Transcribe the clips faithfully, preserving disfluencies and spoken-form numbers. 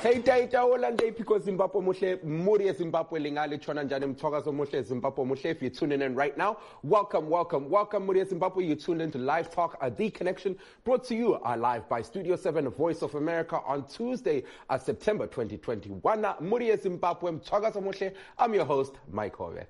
Hey Taita Olande Pico Zimbabwe Mushe Muri Zimbabwe Lingali Chona Njani Mtogazo Mushe Zimbabwe Mushe. If you're tuning in right now, welcome, welcome, welcome Muri Zimbabwe. You're tuned into Live Talk, a The Connection, brought to you uh, live by Studio seven, Voice of America on Tuesday, uh, September twenty twenty-one. Muri Zimbabwe Mtogazo Mushe. I'm your host, Mike Hove.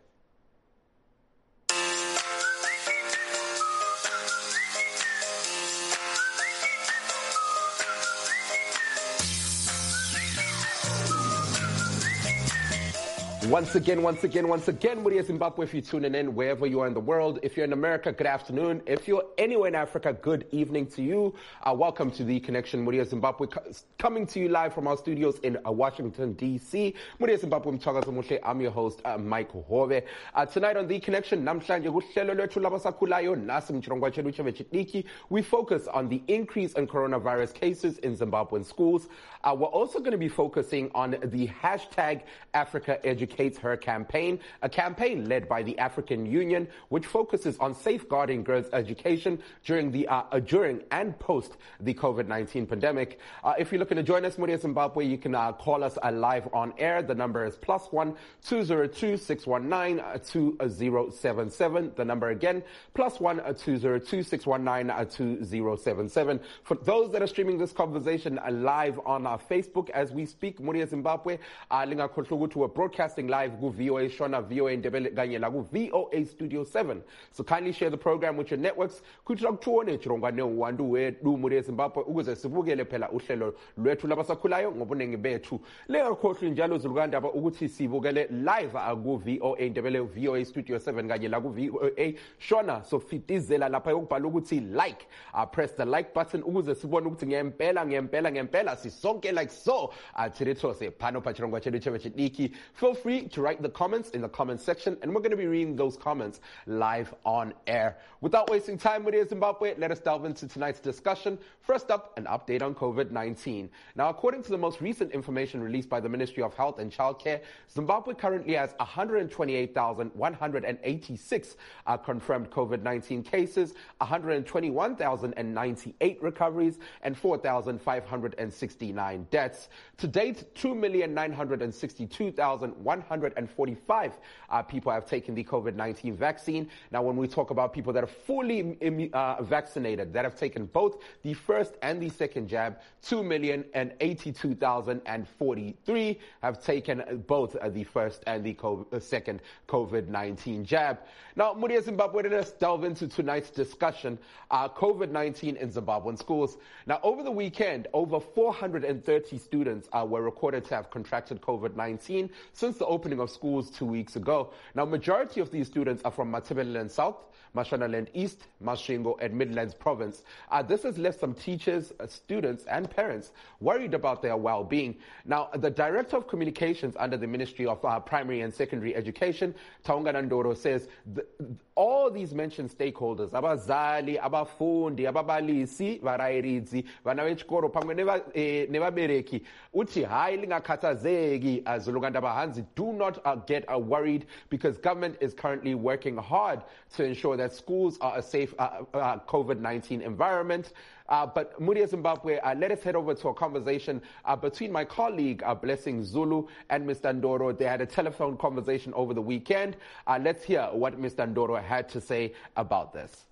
Once again, once again, once again, Muri Zimbabwe, if you're tuning in wherever you are in the world. If you're in America, good afternoon. If you're anywhere in Africa, good evening to you. Uh, welcome to The Connection, Muri Zimbabwe, co- coming to you live from our studios in uh, Washington, D C. Muri Zimbabwe, Mtogazo Mushe. I'm your host, uh, Mike Hove. Uh, tonight on The Connection, namhlanje kuhlelo lwethu labasakhulayo nasi mchirongwa chedu chevechitiki. We focus on the increase in coronavirus cases in Zimbabwean schools. Uh, we're also going to be focusing on the hashtag Africa Education Her campaign, a campaign led by the African Union, which focuses on safeguarding girls' education during the uh, uh, during and post the COVID nineteen pandemic. Uh, if you're looking to join us, Muri Zimbabwe, you can uh, call us uh, live on air. The number is plus one two zero two six one nine two zero seven seven. The number again plus one two zero two six one nine two zero seven seven. For those that are streaming this conversation uh, live on our Facebook as we speak, Muri Zimbabwe, uh, linga konhlugu we're broadcasting live ku V O A Shona, V O A Ndebele kanye la ku V O A Studio seven. So kindly share the program with your networks. Kuthi akuthone chirongwa newandu wedu Muri Zimbabwe ukuze sibukele phela uhlelo lwethu labasakhulayo ngobunengi bethu. Lengakhohlwi njalo zulukandaba ukuthi sibukele live ku V O A Ndebele, V O A Studio seven kanye la ku V O A Shona. So fitizela lapha yokubhala ukuthi like. Uh, press the like button ukuze sibone ukuthi ngempela ngempela ngempela sisonke like so. Athirithose phano pa chirongwa chedu chevechitiki. Feel free to write the comments in the comment section, and we're going to be reading those comments live on air. Without wasting time with Zimbabwe, let us delve into tonight's discussion. First up, an update on COVID nineteen. Now, according to the most recent information released by the Ministry of Health and Childcare, Zimbabwe currently has one hundred twenty-eight thousand one hundred eighty-six uh, confirmed COVID nineteen cases, one hundred twenty-one thousand ninety-eight recoveries, and four thousand five hundred sixty-nine deaths. To date, two million nine hundred sixty-two thousand one hundred forty-five uh, people have taken the COVID nineteen vaccine. Now, when we talk about people that are fully uh, vaccinated, that have taken both the first and the second jab, two million eighty-two thousand forty-three have taken both uh, the first and the co- uh, second COVID nineteen jab. Now, Muri Zimbabwe, let us delve into tonight's discussion, uh, COVID nineteen in Zimbabwean schools. Now, over the weekend, over four hundred thirty students uh, were recorded to have contracted COVID nineteen since the opening of schools two weeks ago. Now, majority of these students are from Matabeleland South, Mashonaland East, Masvingo, and Midlands Province. Uh, this has left some teachers, uh, students, and parents worried about their well-being. Now, the Director of Communications under the Ministry of uh, Primary and Secondary Education, Taunga Ndoro, says the, all these mentioned stakeholders, abazali, abafundi, ababalisi, varairidzi, vana vechikoro, pamwe nevabereki, uti hai lingakhathazeki azulukandaba hanzi, do not uh, get uh, worried, because government is currently working hard to ensure that schools are a safe uh, uh, COVID nineteen environment. Uh, but Muri Zimbabwe, uh, let us head over to a conversation uh, between my colleague, uh, Blessing Zulu, and Mister Ndoro. They had a telephone conversation over the weekend. Uh, let's hear what Mister Ndoro had to say about this.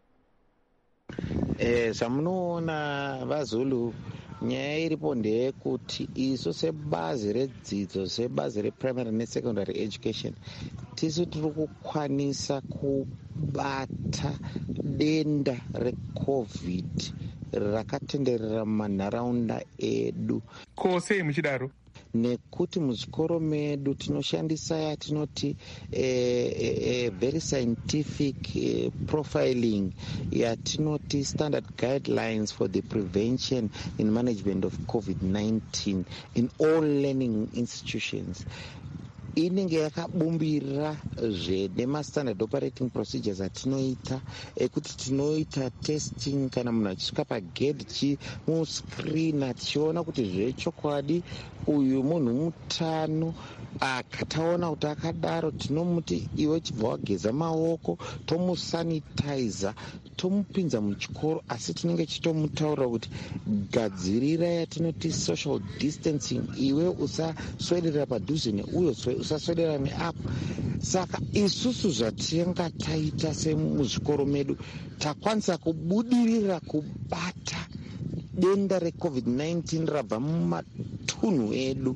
Eh, samunoona vaZulu nyaya iripo ndeyekuti isu sebazi redzidzo sebazi reprimary nesecondary education tisu tiri kukwanisa kubata denda recovid rakatenderera mumanharaunda edu. Ko sei muchidaro? Nekuti muzvikoro medu tinoshandisa yatinoti eh, eh, very scientific eh, profiling yatinoti standard guidelines for the prevention and management of COVID nineteen in all learning institutions. Inenge yakabumbira zvede mastandard operating procedures atinoita ekuti tinoita testing kana munhu achisvika pagedhi chimuscreena tichiona kuti zvechokwadi uyu munhu mutano taona kuti akadaro tinomuti iwe chibva wageza maoko, tomusanitiza, tomupinza muchikoro, asi tinenge chitomutaurira kuti gadzirira yatinoti social distancing, iwe usaswedera padhuze neuyo, usaswedera neapo. Saka isusu zvatinga taita semuzvikoro medu takwanisa kubudirira kubata denda recovid nineteen rabva mumatunhu edu.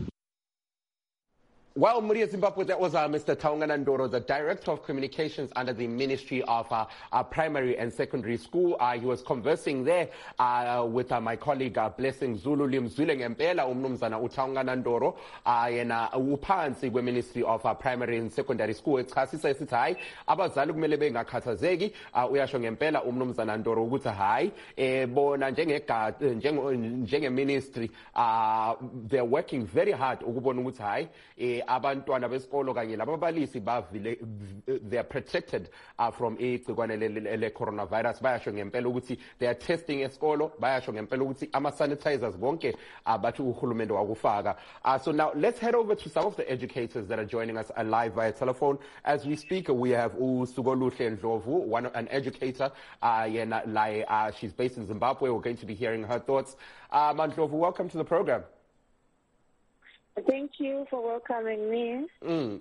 Well, Muria Zimbabwe, that was uh, Mister Taungana Ndoro, the Director of Communications under the Ministry of uh, uh, Primary and Secondary School. Uh, he was conversing there uh, with uh, my colleague uh, Blessing Zulu Limzwile Ngempela, umnumzana uTaungana Ndoro, uh, yena uphansi kwe-Ministry of uh, Primary and Secondary School. Echasisa esithi hayi abazali kumele bengakhathazeki, uh, uyasho ngempela umnumzana Ndoro ukuthi hayi eh bona njenge-ministry uh, they're working very hard ukubona ukuthi hayi eh abantwana besikolo kanye lababalisi bavile they are protected uh, from igcikwane le coronavirus. Bayasho ngempela ukuthi they are testing esikolo, bayasho ngempela ukuthi ama sanitizers bonke abathi uhulumende wakufaka. Uh, so now let's head over to some of the educators that are joining us live via telephone. As we speak, we have uSugoluhle Ndlovu, one an educator uh, yena like uh, she's based in Zimbabwe. We're going to be hearing her thoughts. Uh, Mandlovu, welcome to the program. Thank you for welcoming me. Mm.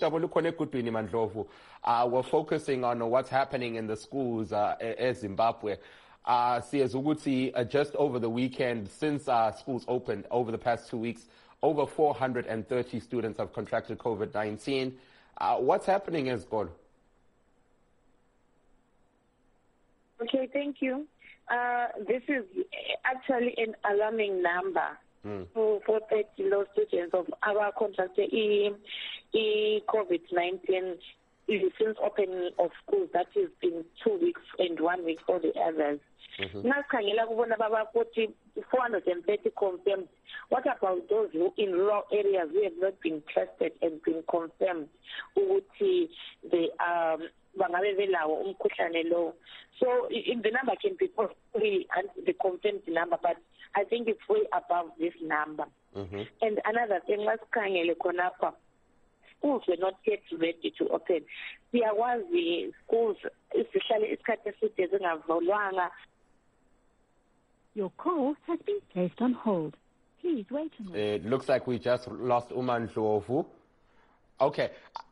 Uh, we're focusing on what's happening in the schools uh, in Zimbabwe. Uh, uh, just over the weekend, since uh, schools opened over the past two weeks, over four hundred thirty students have contracted COVID nineteen. Uh, what's happening in school? Okay, thank you. Uh, this is actually an alarming number. Mm. For, for thirty law students of our contracted e, e COVID nineteen since opening of schools, that has been two weeks and one week for the others. Now, mm-hmm. four hundred thirty confirmed. What about those who in rural areas who have not been tested and been confirmed? The um. So in the number can be possibly the confirmed number, but I think it's way above this number. Mm-hmm. And another thing was schools were not yet ready to open. There was the schools, especially Your call has been placed on hold. Please wait a minute. It looks like we just lost Umandlovu. Okay.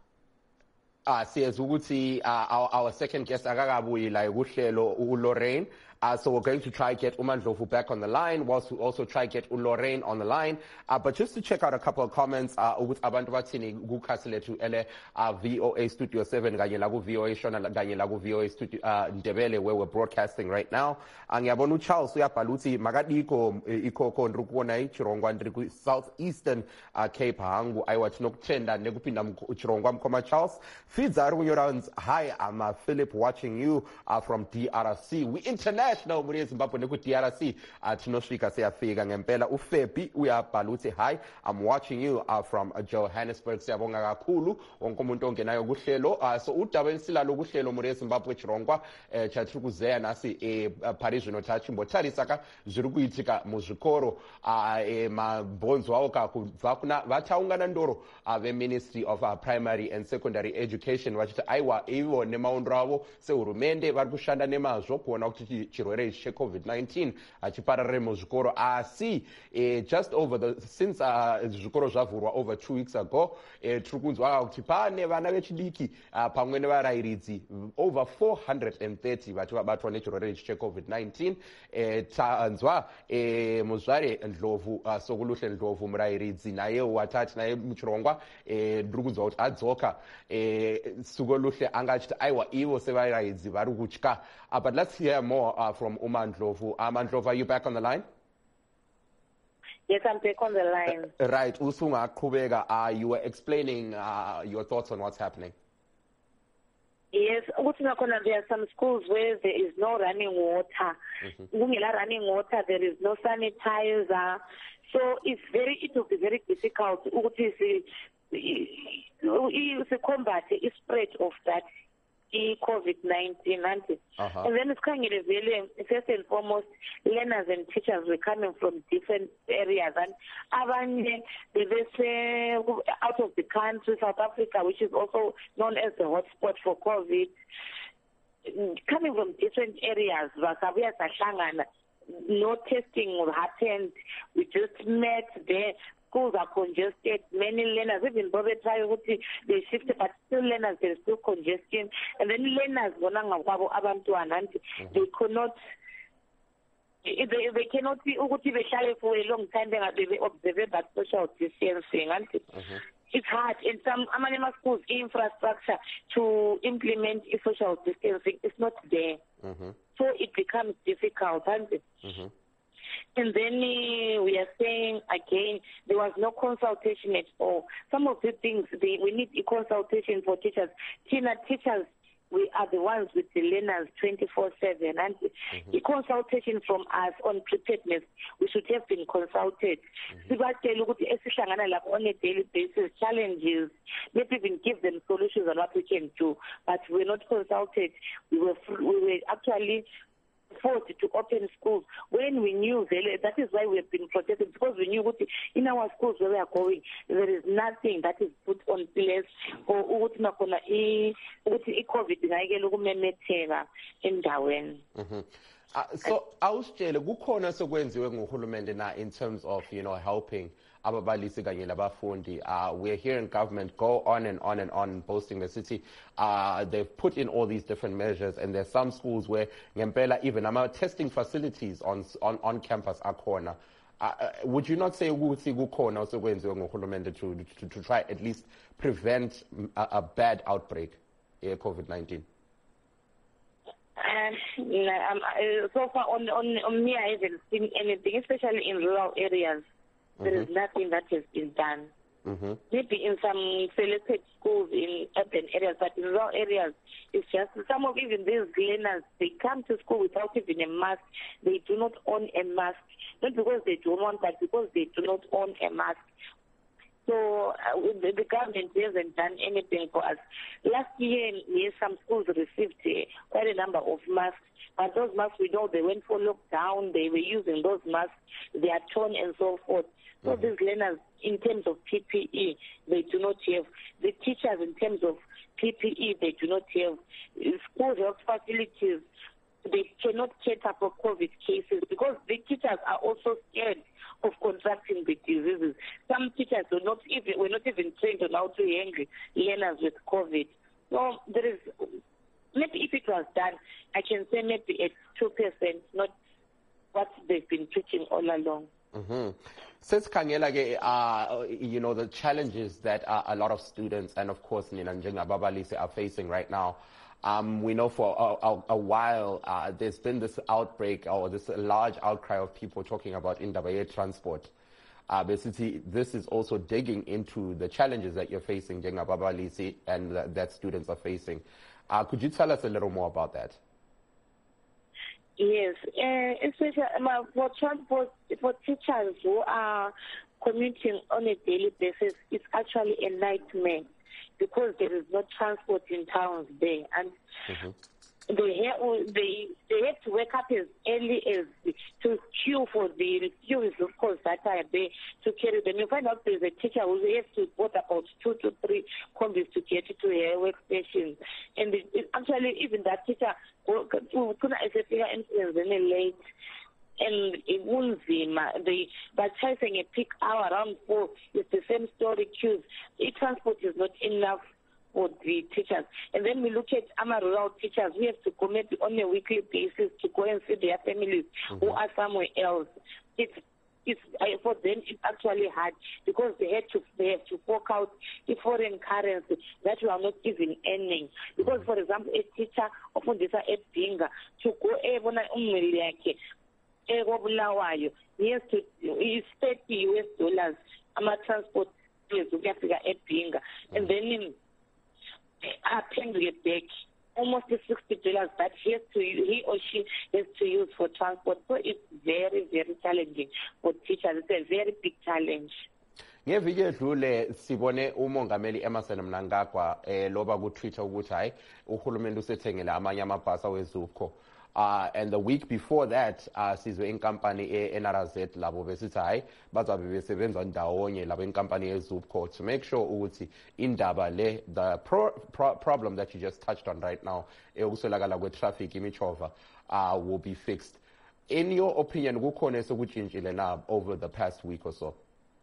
Ah, siyeza ukuthi our, our second guest akakabuyi la uhlelo uLorraine. Uh, so we're going to try get Umandlovu back on the line, whilst we also try get uLorraine on the line. Uh, but just to check out a couple of comments, uh, with abantu bathini kukhasi lethu ele uh, V O A Studio seven kanye la ku V O A Shona kanye la ku V O A Studio uh, Ndebele, where we're broadcasting right now. Angiyabona uCharles uyabhala uthi makadiko ikoko ndri kubona iChirongwa ndri ku southeastern uh, Cape hangu ayiwathi nokuthenda nekuphinda uChirongwa mkhoma Charles. Feeds are kunyora hi, I'm uh, Philip watching you uh, from D R C. We internet National Muria Zimbabwe neku D R C tinosvika seyafika ngempela uFebi uyabhala uthi hi, I'm watching you uh, from uh, Johannesburg. Siyabonga kakhulu wonke umuntu ongenayo kuhlelo. Uh, so udaba esilalo kuhlelo Muria Zimbabwe Chirongwa eh, chathi kuzeya nasi e uh, Paris notachi mbotharisa ka zviri kuitika muzvikoro uh, e mabhonzo awo ka kubva kuna vataungana ndoro uh, ve Ministry of uh, Primary and Secondary Education vachiti aiwa ivo nemaondo avo sehurumende vari kushanda nemazvo kuona kuti chirwere cheCovid nineteen achipararire muzvikoro asi eh, just over the since uh, zvikoro zvavhurwa over two weeks ago eh, tiri kunzwa kuti pane vana vechidiki uh, pamwe nevarairidzi over four hundred thirty vati vabatwa nechirwere cheCovid nineteen. eh, tanzwa eh, muzvare Ndlovu uh, Sogoluhle Ndlovu murairidzi naye watati naye muchirongwa eh, ndiri kunzwa kuti adzoka eh, Sogoluhle anga achiti aiwa ivo sevarairidzi vari kutya. Uh, but let's hear more uh, from Umandlovu. Uh, Mandlovu, are you back on the line? Yes, I'm back on the line. Uh, right. Usunga Kubega, uh, you were explaining uh, your thoughts on what's happening. Yes, there are some schools where there is no running water. Mm-hmm. running water, there is no sanitizer. So it's very, it will be very difficult to combat the spread of that COVID nineteen, uh-huh. and then it's kind of really, first and foremost, learners and teachers were coming from different areas, and abanye they say out of the country, South Africa, which is also known as the hotspot for COVID, coming from different areas. No testing happened. We just met there. Schools are congested. Many learners, even though they try to they shifted, but still learners, there's still congestion. And then learners, they could not, they, they cannot be for a long time. They observe that social distancing. Mm-hmm. It's hard in some Amanema schools infrastructure to implement social distancing. It's not there. Mm-hmm. So it becomes difficult, hasn't it? Mm-hmm. And then uh, we are saying again, there was no consultation at all. Some of the things, they, we need a consultation for teachers. Tina, teachers, we are the ones with the learners twenty-four seven. And mm-hmm. the consultation from us on preparedness, we should have been consulted. Mm-hmm. On a daily basis, challenges, maybe even give them solutions on what we can do. But we're not consulted. We were, we were actually forced to open schools when we knew that is why we have been protected, because we knew what in our schools where we are going there is nothing that is put on place for ukuthi nakhona i ukuthi iCovid ngayike lokumemetheka endaweni. Mhm. Uh, so awusitshele kukhona sokwenziwe nguhulumende na in terms of, you know, helping ababalisi kanye labafundi. Uh, we're hearing government go on and on and on boasting the city. Uh, they've put in all these different measures, and there's some schools where ngempela even our testing facilities on on, on campus are corner. Uh, uh, would you not say ukuthi kukhona sokwenziwe nguhulumende to, to to try at least prevent a, a bad outbreak of COVID nineteen? And um, uh, so far on, on, on me, I haven't seen anything, especially in rural areas. Mm-hmm. There is nothing that has been done. Mm-hmm. Maybe in some selected schools in urban areas, but in rural areas, it's just some of even these learners, they come to school without even a mask. They do not own a mask, not because they don't want, but because they do not own a mask. So uh, the, the government hasn't done anything for us. Last year, yes, some schools received uh, quite a number of masks, but those masks, we know they went for lockdown, they were using those masks, they are torn and so forth. So mm-hmm. these learners, in terms of P P E, they do not have. The teachers, in terms of P P E, they do not have. School health facilities, they cannot cater for COVID cases because the teachers are also scared of contracting the diseases. Some teachers were not even were not even trained on how to handle learners with COVID. So there is maybe if it was done, I can say maybe it's two percent, not what they've been preaching all along. Mm-hmm. Since Kangela, uh, you know, the challenges that uh, a lot of students and of course Nina Njengababalise are facing right now. Um, we know for a, a, a while uh, there's been this outbreak or this large outcry of people talking about Indabaye transport. Uh, basically, this is also digging into the challenges that you're facing, Njengababalise, and that, that students are facing. Uh, could you tell us a little more about that? Yes, uh, especially uh, for transport, for teachers who are commuting on a daily basis, it's actually a nightmare because there is no transport in towns there, and mm-hmm. they have they they have to wake up as early as to queue for the queues, of course, that are there to carry them. You find out there's a teacher who has to board about two to three combis to get to her workstation, and it, it actually even that teacher couldn't influence any late. And in Wunzima, they by chasing a peak hour around four, it's the same story queues. The transport is not enough for the teachers. And then we look at our rural teachers. We have to go maybe on a weekly basis to go and see their families mm-hmm. who are somewhere else. It's it's uh, for them it's actually hard because they had to they have to fork out the foreign currency that we are not even earning. Because for example, a teacher often this at Binga to go even umweleke. He has to it's thirty U S dollars. I'm a transport is to get at Binga. And then in I paying get back almost sixty dollars that he has to he or she has to use for transport. So it's very, very challenging for teachers. It's a very big challenge. ngeviki edlule sibone umongameli Emmerson Mnangagwa eh loba ku Twitter ukuthi hayi uhulumende usethengele amanye amabhasi weZUPCO. Uh, and the week before that, uh, sizwe inkampani e-N R Z labo besithi hayi bazabe besebenza ndawonye labo inkampani ye-ZUPCO to make sure ukuthi indaba le the pro, pro, problem that you just touched on right now ekuswelakala kwe-traffic imichova uh, will be fixed. In your opinion, kukhona esekutshintshile na over the past week or so?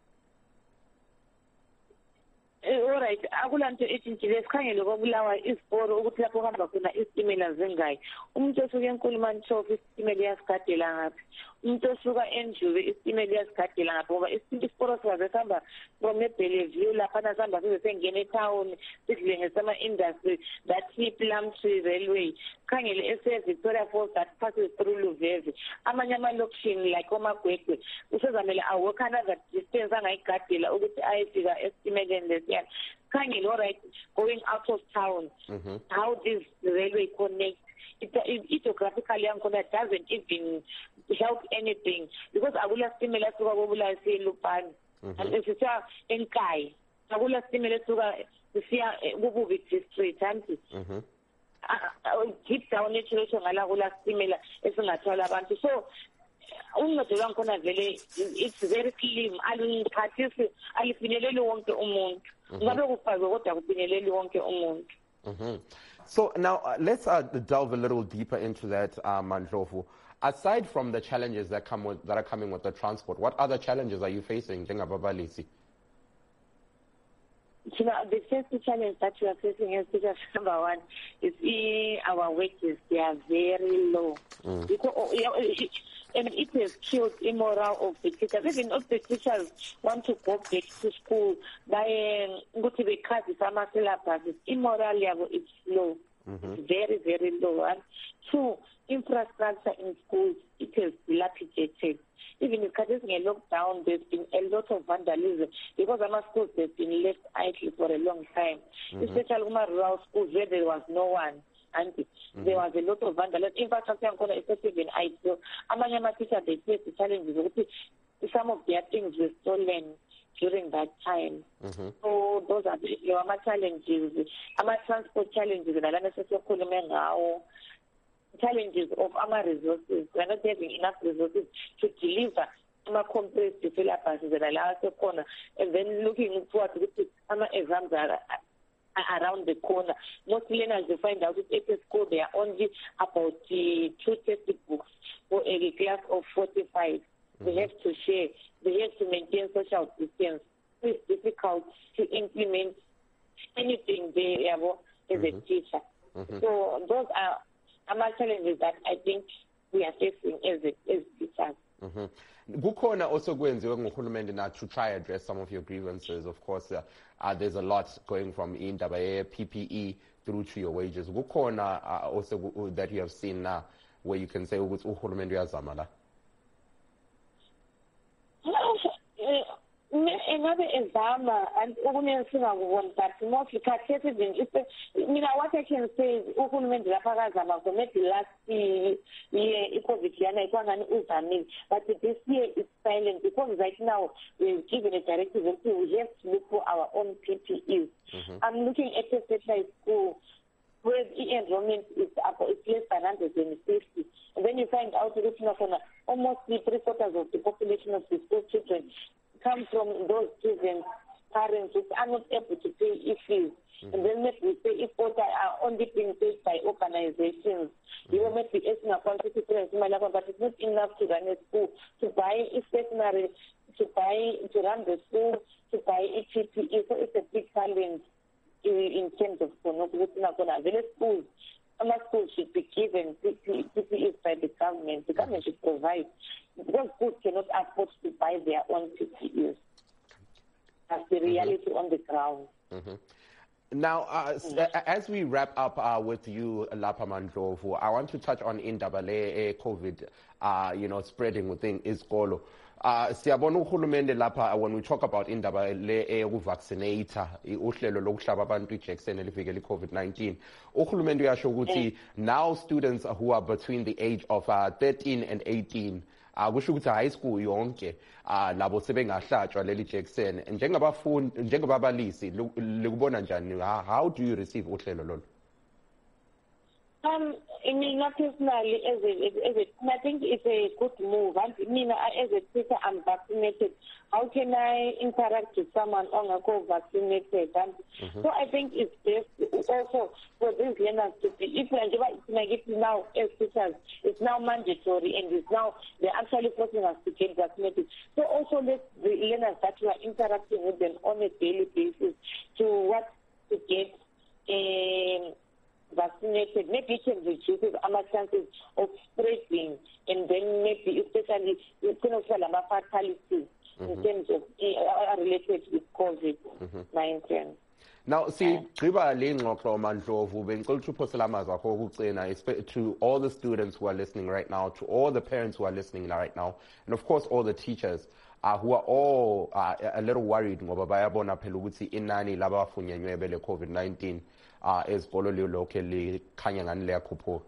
Alright, akulanto etshintshile sikhangele kobulawa isiporo ukuthi lapho hamba khona isitimela zingayi. Umuntu osuka eNkulumane Chofu isitimela yasigadela ngaphi? Umuntu osuka eNjuve isitimela yasigadela ngaphi? Ngoba isiporo sizabe sihamba from eBellevue lapha nasihamba size sengena etown sidle ngesama industry that Plumtree Railway. Sikhangele ese Victoria Falls that passes through Luveve. Amanye amalokishini like oMagwegwe usezamele awalk another distance angayigadela ukuthi ayefika esitimeleni lesiya. Kangel, all right, going out of town, mm-hmm. how this railway connects, it, it, it geographically doesn't even help anything because Agula stimulus to Agula say Lupan and if it's in Kai, Agula stimulus to the Gubu Street, and keep down situation, Alagula stimulus is not all about so. It's very slim. Mm-hmm. So now uh, let's uh, delve a little deeper into that, uh, Mandlovu. Aside from the challenges that come with, that are coming with the transport, what other challenges are you facing, Jengababalisi? You know, the first challenge that we are facing as teachers, number one, is our wages. They are very low. Mm. Because, and it has killed the morale of the teachers. Even if the teachers want to go back to school, by go to the class, some syllabus, immoral level is low. Mm-hmm. It's very, very low. And two, infrastructure in schools, it is dilapidated. Even in countries in a lockdown, there's been a lot of vandalism because our schools have been left idle for a long time. Mm-hmm. Especially in rural schools where there was no one. And mm-hmm. there was a lot of vandalism. Infrastructure is especially in idle. Among my teachers, they face the challenges. Some of their things were stolen during that time. Mm-hmm. So those are the our challenges. Our transport challenges and challenges of our resources. We're not having enough resources to deliver our compressed syllabuses and allow us to corner. And then looking forward to our exams are around the corner. Most learners will find out that at school there are only about uh, two textbooks for a class of forty-five. Mm-hmm. They have to share. They have to maintain social distance. It's difficult to implement anything there as mm-hmm. a teacher. Mm-hmm. So those are our challenges that I think we are facing as a, as teachers. Mm-hmm. Kukhona also kwenziwe nguhulumende na to try address some of your grievances. Of course, uh, uh, there's a lot going from indaba ye P P E through to your wages. Kukhona uh, also that you have seen now where you can say ukuthi uhulumende uyazama la. Another example, and but mostly categories. You know what I can say is, uhulumende lapha maybe last year COVID yana ikwana uzamile, but this year is silent because right now we've given a directive that we have to look for our own P P Es. Mm-hmm. I'm looking at a special school where the enrollment is up, it's less than one hundred fifty. And then you find out that almost three quarters of the population of the school children come from those children's parents who are not able to pay fees. Mm-hmm. And then maybe we say if all are only being paid by organizations, mm-hmm. you may be asking about fifty parents, but it's not enough to run a school, to buy a stationery, to buy, to run the school, to buy a P P E. So it's a big challenge in, in terms of village schools. Our schools should be given P P Es by the government. The government should provide. Because schools cannot afford to buy their own P P Es. That's the reality mm-hmm. on the ground. Mm-hmm. Now, uh, mm-hmm. as we wrap up uh, with you, Lapha Mandlovu, I want to touch on indaba le COVID, uh, you know, spreading within isikolo. Uh, siyabona uhulumende lapha when we talk about indaba le eyokuvaccinata uhlelo lokuhlaba abantu ijekiseni elivikela i-COVID nineteen. Uhulumende uyasho ukuthi now students who are between the age of uh, thirteen and eighteen uh, kusho ukuthi high school yonke uh, labo sebengahlatshwa leli jekiseni. Njengabafundi, njengababalisi likubona njani? How do you receive uhlelo lolu? Um, I mean, not personally, as a, as a, I think it's a good move. I mean, as a teacher, I'm vaccinated. How can I interact with someone on a co-vaccinated? And mm-hmm. So I think it's best also for these learners to be, if it's now as teachers, it's now mandatory and it's now, they're actually forcing us to get vaccinated. So also let the learners that we are interacting with them on a daily basis to what to get um, vaccinated, maybe it can reduce our chances of spreading, and then maybe especially the fatalities mm-hmm. in terms of uh, related with COVID nineteen. Mm-hmm. Now, see, Griba Lingoklo Mandlovu, to all the students who are listening right now, to all the parents who are listening right now, and of course all the teachers uh, who are all uh, a little worried ngoba bayabona phela ukuthi inani labafunyenwe bele COVID nineteen uh, ezikolweni locally khanya ngani liyakhuphuka.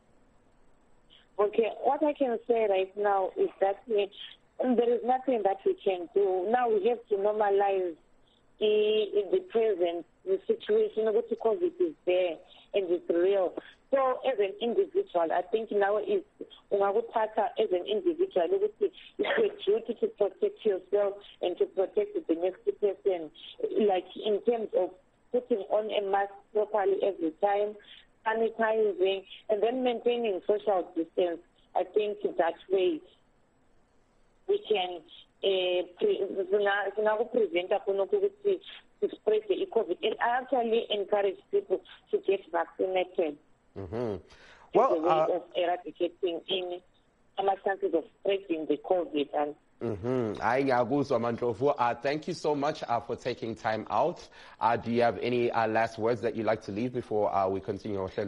Okay, what I can say right now is that we, there is nothing that we can do. Now we have to normalize in the present the situation because it is there and it's real. So as an individual, I think now is as an individual, it's a duty to protect yourself and to protect the next person, like in terms of putting on a mask properly every time, sanitizing, and then maintaining social distance. I think that way we can uh, prevent to spread the COVID. And I actually encourage people to get vaccinated. Mm-hmm. Well, as a way uh, of eradicating any chances of spreading the COVID. And Mm-hmm. Uh, thank you so much uh, for taking time out. Uh, do you have any uh, last words that you'd like to leave before uh, we continue our show?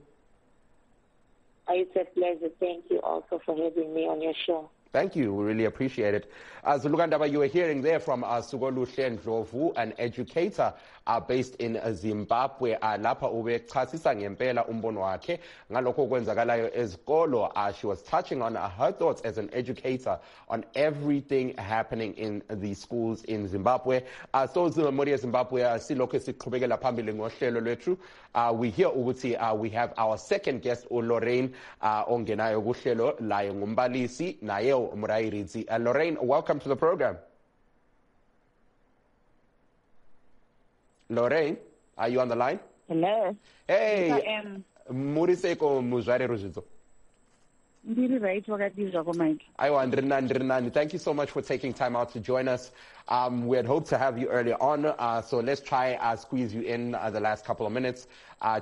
It's a pleasure. Thank you also for having me on your show. Thank you. We really appreciate it. Uh, Zulugandaba, you were hearing there from uh, Sugoluhle Ndlovu, an educator uh, based in uh, Zimbabwe. Uh, lapha ube chasisa ngempela umbono wakhe ngalokho kwenzakalayo ezikolo. Uh, she was touching on uh, her thoughts as an educator on everything happening in the schools in Zimbabwe. Uh, so Moriya Zimbabwe uh, silokho siqhubekela phambili ngohlelo lwethu. Uh, we hear ukuthi uh, we have our second guest, Lorraine uh, ongenayo kuhlelo layo ngumbalisi naye Murairidzi. Uh, Lorraine, welcome to the program. Lorraine, are you on the line? Hello. Hey. Yes, I am. Muriseko muzvare ruzidzo. Thank you so much for taking time out to join us. Um, we had hoped to have you earlier on, uh, so let's try uh, squeeze you in uh, the last couple of minutes. Uh,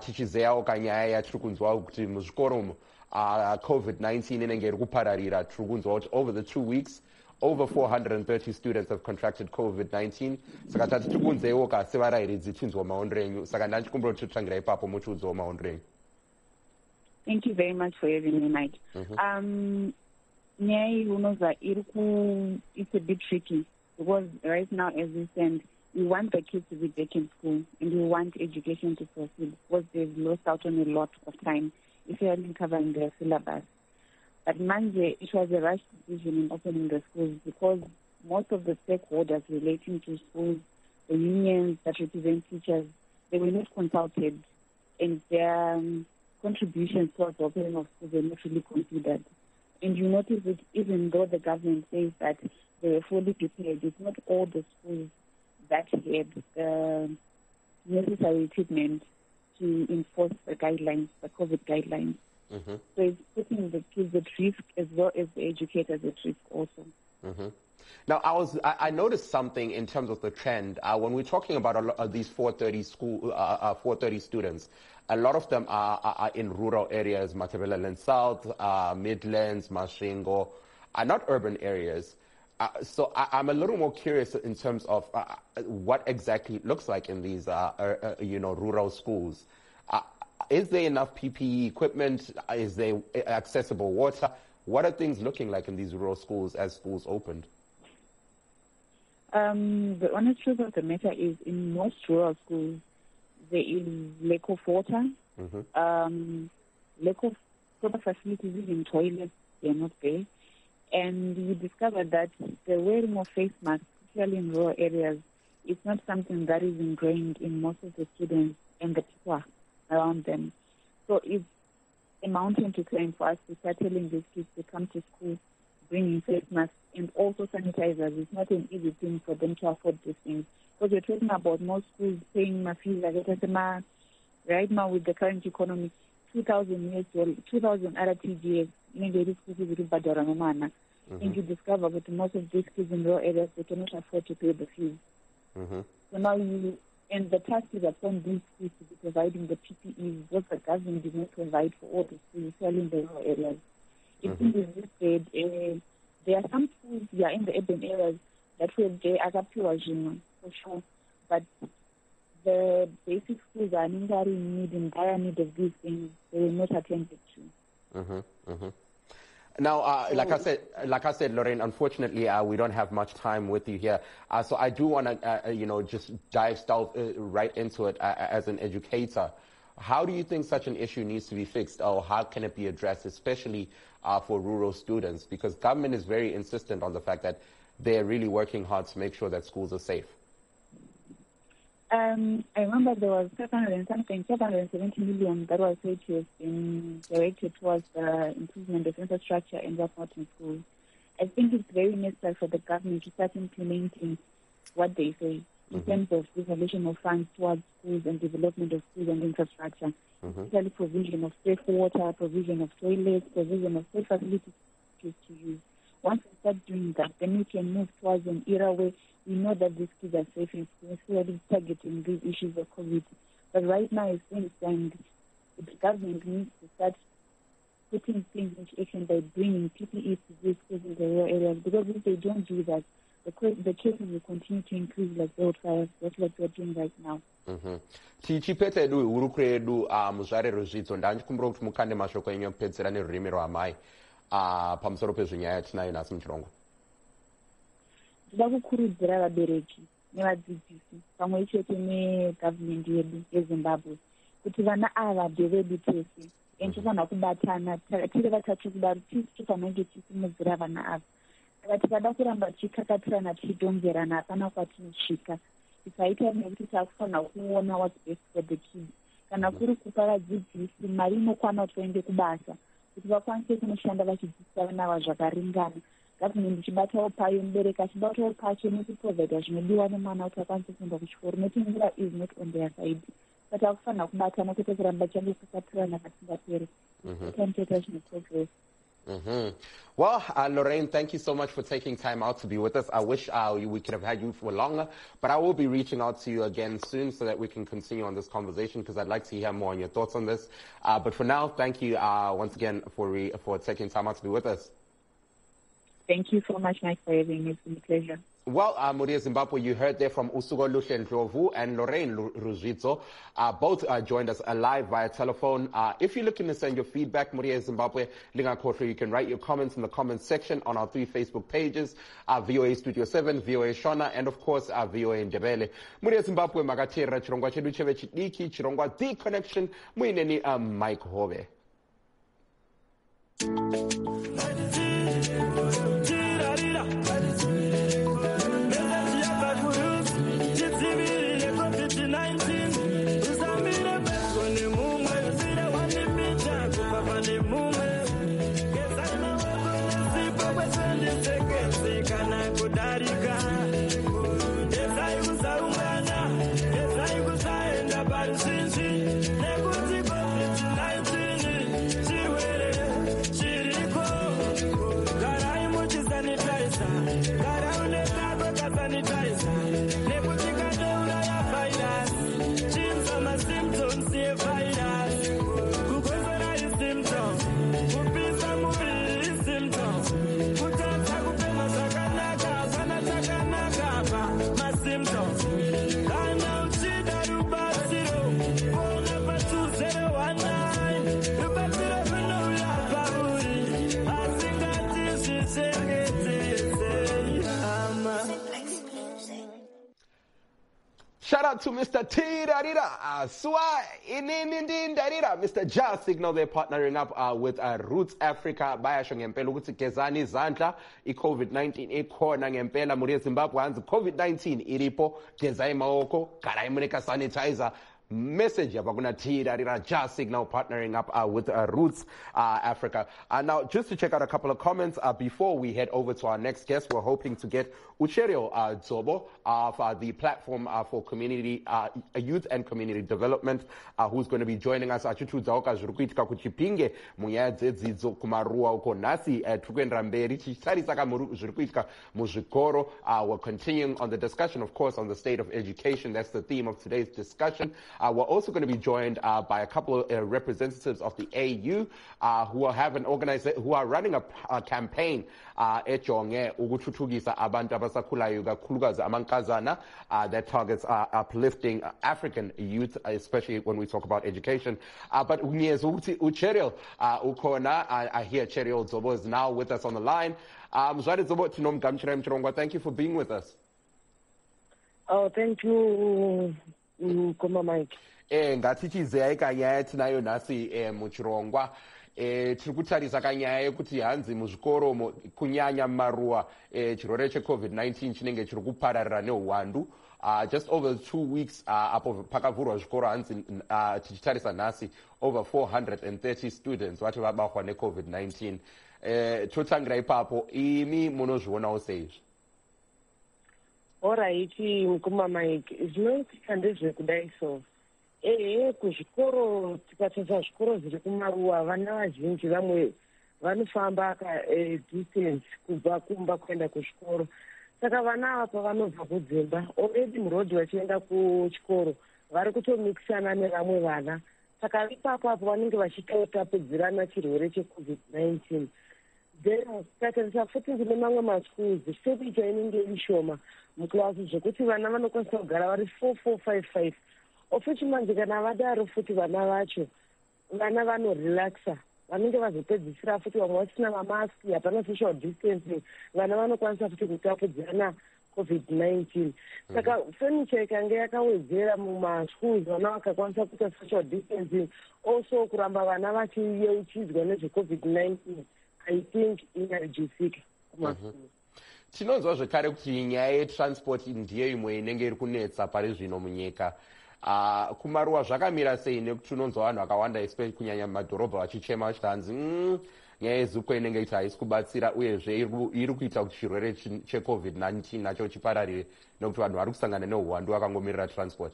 Uh, COVID nineteen in over the two weeks, over four hundred thirty students have contracted COVID nineteen. Thank you very much for having me, Mike. Mm-hmm. Um, it's a bit tricky because right now, as we stand, we want the kids to be back in school and we want education to proceed because they've lost out on a lot of time if you hadn't covered their syllabus. But Manje, it was a rash decision in opening the schools because most of the stakeholders relating to schools, the unions that represent teachers, they were not consulted and their um, contributions towards the opening of schools were not really considered. And you notice that even though the government says that they were fully prepared, it's not all the schools that had the necessary equipment to enforce the guidelines, the COVID guidelines. Mm-hmm. So it's putting the kids at risk as well as the educators at risk also. Mm-hmm. Now, I was I, I noticed something in terms of the trend. Uh, when we're talking about a lot of these four thirty school, uh, uh, four thirty students, a lot of them are, are, are in rural areas, Matabeleland South, uh, Midlands, Masvingo, are not urban areas. Uh, so I, I'm a little more curious in terms of uh, what exactly it looks like in these, uh, uh, you know, rural schools. Uh, is there enough P P E equipment? Is there accessible water? What are things looking like in these rural schools as schools opened? Um, the honest truth of the matter is, in most rural schools, there is lack of water, mm-hmm. um, lack of proper facilities, even toilets, they are not there. And we discovered that the wearing of face masks, especially in rural areas, is not something that is ingrained in most of the students and the people around them. So it's a mountain to climb for us to start telling these kids to come to school, bringing face masks and also sanitizers. It's not an easy thing for them to afford these things. Because we're talking about most schools paying my fees, like right now with the current economy, two thousand years or two thousand R T G S, and you discover that most of these kids in rural areas, they cannot afford to pay the fees. Mm-hmm. So now you, and the task is upon these schools to be providing the P P Es, what the government did not provide for all the schools, especially in the rural areas. It mm-hmm. is this stage, uh, there are some schools yeah, in the urban areas that will be agapurajima, for sure, but the basic schools are in need, in dire need of these things. They were not attended to. Mm-hmm, mm-hmm. Now, uh, like I said, like I said, Lorraine, unfortunately, uh, we don't have much time with you here. Uh, so I do want to, uh, you know, just dive stealth, uh, right into it uh, as an educator. How do you think such an issue needs to be fixed, or how can it be addressed, especially uh, for rural students? Because government is very insistent on the fact that they're really working hard to make sure that schools are safe. Um, I remember there was seven hundred and something, seven hundred seventy million that was said to have been directed towards the improvement of infrastructure and whatnot in schools. I think it's very necessary for the government to start implementing what they say in mm-hmm. terms of reservation of funds towards schools and development of schools and infrastructure, mm-hmm. especially provision of safe water, provision of toilets, provision of safe facilities to use. Once we start doing that, then we can move towards an era where we know that these kids are safe in school, especially targeting these issues of COVID. But right now, it seems like the government needs to start putting things into action by bringing P P Es to these schools in the rural areas. Because if they don't do that, the, the cases will continue to increase like wildfires. That's what we're doing right now. tichipedza edu hurukuro yedu muzvare rozvidzo ndanchikumbira kuti mukande mashoko enyu ekupedzisira nerurimi rwamai pamusoro pezvenyaya yatinayo nhasi muchirongwa. Ndida kukurudzira vabereki nevadzidzisi pamwe chete negavhmendi yedu yezimbabwe kuti vana ava ndevedu tese ende tofanira kubatana tiri vatatu kudaro tisi tofanenge tisimudzira vana ava. Saka tikada kuramba tichikakatirana tichidonzerana hapana kwatinosvika. Tisaita nekuti takufanira kuona what's best for the kids. Kana kuri kupa vadzidzisi mari inokwana kuti vaende kubasa kuti vakwanise kunoshanda vachidzidzisa vana ava zvakaringana. Government ichibatawo payo, mubereki achibatawo pacho nekuprovida zvinodiwa nemwana kuti akwanise kuenda kuchikoro. Noti njira is not on their side. But akufanira kubatana kwete kuramba change kukatirana katingaperi. Time chete zvine progress. Mm-hmm. Well, uh, Lorraine, thank you so much for taking time out to be with us. I wish uh, we could have had you for longer, but I will be reaching out to you again soon so that we can continue on this conversation because I'd like to hear more on your thoughts on this. Uh, but for now, thank you uh, once again for re for taking time out to be with us. Thank you so much, Mike, for having me. It's been a pleasure. Well, uh, Muria Zimbabwe, you heard there from Usugo Ndlovu and Lorraine Rozvidzo. Uh, both uh, joined us live via telephone. Uh, if you're looking to send your feedback, Muria Zimbabwe, Lingakotri, you can write your comments in the comments section on our three Facebook pages, uh, V O A Studio seven, V O A Shona, and of course, uh, V O A Ndebele. Muria Zimbabwe, Magatera, Chirongwa Chedu Cheve Chidiki, Chirongwa The Connection, Muineni um, Mike Hove. Symptoms. Shout out to Mister T Darira, uh, Swa Inindin Darira, Mister Ja Signal. They're partnering up uh, with uh, Roots Africa. Bayasho ngempela ukuthi gezani izandla i-COVID nineteen ikhona ngempela muri eZimbabwe hanzi COVID nineteen iripo gezai maoko gara imuneka sanitizer. Message abakuna T Darira Ja Signal partnering up uh, with uh, Roots uh, Africa. Uh, now, just to check out a couple of comments uh, before we head over to our next guest, we're hoping to get Ucherio uh, Zobo of uh, the platform uh, for community uh, youth and community development, uh, who's going to be joining us. Achitudza oka zvirikuitika kuchipinge munyaya dzedzidzo kumaruwa uko nasi tukuendera mberi tichitarisa zvirikuitika muzvikoro. Uh, we're continuing on the discussion, of course, on the state of education. That's the theme of today's discussion. Uh, we're also going to be joined uh, by a couple of uh, representatives of the A U uh, who are have an organiza- who are running a, a campaign uh, ejonge ukuthuthukisa abantu abasakhulayo kakhulukazi amankazana uh, that targets uh, uplifting uh, African youth, especially when we talk about education. Uh, but ngiyeza ukuthi uCheryl uh, ukhona. I hear Cheryl Zobo is now with us on the line. Um, Zwade Zobo tinomgamchira mchirongwa. Thank you for being with us. Oh, thank you. Koma Mike. Eh ngathi chizeya ikanyaya tinayo nasi eh muchirongwa eh tiri kutarisa kanyaya yekuti hanzi muzvikoro kunyanya maruwa eh chirwere cheCovid nineteen chinenge chiri kupararira neuwandu. Uh, just over two weeks uh, apo pakavhurwa zvikoro hanzi uh, tichitarisa nhasi over four hundred thirty students vati vabatwa neCovid nineteen. Eh totangira ipapo imi munozvionawo seizvi? Alright, Mukuma Mike, zvinoitika ndezvekudai so. Ehe, kuzvikoro tikatasa zvikoro zviri kumaruwa vana vazhinji vamwe vanofamba ka eh, distance kubva kumba kuenda kuzvikoro. Saka vana ava pavanobva kudzimba already murodhi vachienda kuchikoro vari kutomikisana nevamwe vana. Saka ipapo apo vanenge vachitotapudzirana chirwere cheCovid nineteen. Then tikatarisa futi ndine mamwe maschools sepicha inenge ishoma muklasi zvekuti vana vanokwanisa kugara vari four four five five. Ofuchi manje kana vadaro futi vana vacho vana vanorelaxa vanenge vazopedzisira futi vamwe vasina mamaski hapana social distancing vana vanokwanisa futi kutapudzirana COVID nineteen. Saka furniture ikange yakawedzera mumaschools vana vakakwanisa kuita social distancing also kuramba vana vachiyeuchidzwa nezveCovid nineteen. I think inarejisika kumaschools. Tinonzwa zvekare kuti nyaya yetransport ndiyo imwe inenge iri kunetsa pari zvino munyika. Uh, kumaruwa zvakamira sei nekuti tinonzwa vanhu vakawanda especially kunyanya mumadhorobha vachichema vachiti hanzi mm, nyaya yezuko inenge iti haisi kubatsira uyezve iri kuita kuti chirwere cheCovid nineteen nacho chipararire nekuti vanhu vari kusangana neuwandu vakangomirira transport.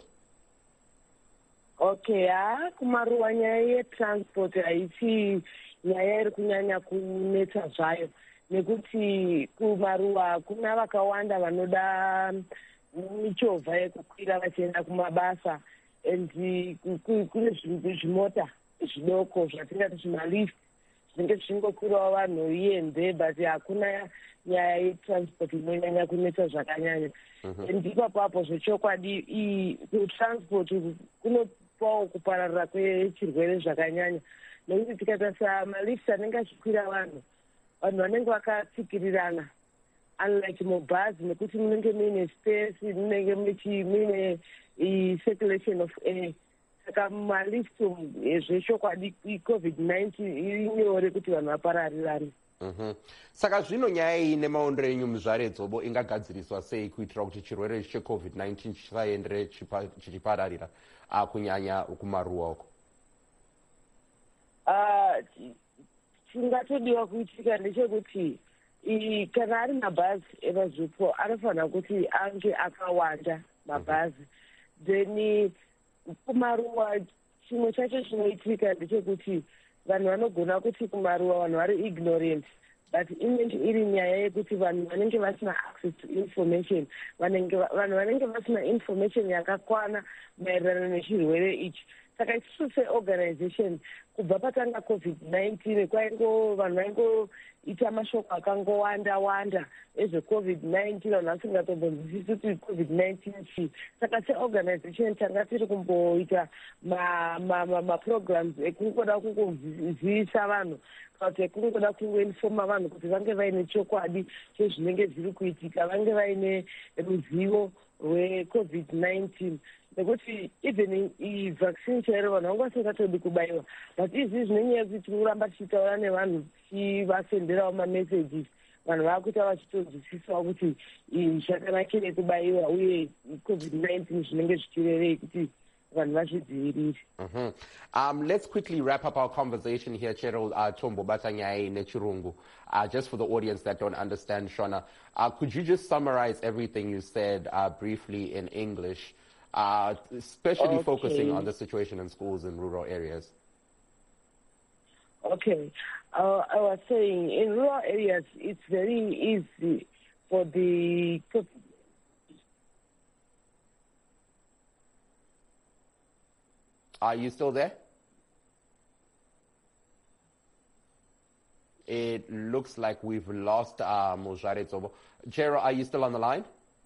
Okay, ha kumaruwa nyaya yetransport haisi nyaya iri kunyanya kunetsa zvayo nekuti kumaruwa kuna vakawanda vanoda michovha yekukwira vachienda kumabasa and kune zvimota zvidoko zvatingati zvimalift zvinenge zvichingokwirawo vanhu iyenze but hakuna nyaya yetransport inonyanya kunetsa zvakanyanya. And ipapo apo zvechokwadi kutransport kunopawo kupararira kwechirwere zvakanyanya nekuti tikatarisa malift anenge achikwira vanhu vanhu vanenge vakatsikirirana unlike mubhazi nekuti munenge muine space munenge muine circulation of air. Saka malift zvechokwadi iCovid nineteen iri nyore kuti vanhu vapararirane. Saka zvino nyaya iyi nemaondero enyu muzvare Dzobo ingagadziriswa sei kuitira kuti chirwere cheCovid nineteen chisaendere chichipararira kunyanya kumaruwa uko? Chingatodiwa kuitika ndechekuti kana ari mabhazi evazvipo anofanira kuti ange akawanda mabhazi. Then kumaruwa chimwe chacho chinoitika ndechekuti vanhu vanogona kuti kumaruwa vanhu vari ignorant but inenge iri nyaya yekuti vanhu vanenge vasina access to information vanhu vanenge vasina information yakakwana maererano nechirwere ichi. Saka isusu seorganization kubva patanga COVID nineteen kwaingo vanhu vaingoita mashoko akangowanda wanda ezveCovid nineteen vanhu vasingatombonzwisisi kuti COVID nineteen chii. Saka seorganization tanga tiri kumboita maprograms ekungoda kungozivisa vanhu kuti ekungoda kungoinfoma vanhu kuti vange vaine chokwadi chezvinenge zviri kuitika vange vaine ruzivo hwe-COVID nineteen nekuti even i-vaccine chaiyo vanhu vanga vasingatodi kubaiwa, but izvi zvinenyaya yekuti tiri kuramba tichitaura nevanhu tichivasenderawo mamessages, vanhu vakuita vachitozwisisawo kuti zvakanakire kubaiwa uye COVID nineteen zvinenge zvichirevei kuti vanhu vazvidzivirire. Mhm. Um, let's quickly wrap up our conversation here, Cheryl uh, Tombo Batanyai Nechirungu. Uh, just for the audience that don't understand Shona, uh, could you just summarize everything you said uh, briefly in English, uh, especially okay. focusing on the situation in schools in rural areas? Okay. Uh, I was saying in rural areas, it's very easy for the Are you still there? It looks like we've lost uh, Mojare Tobo. Jero, are you still on the line?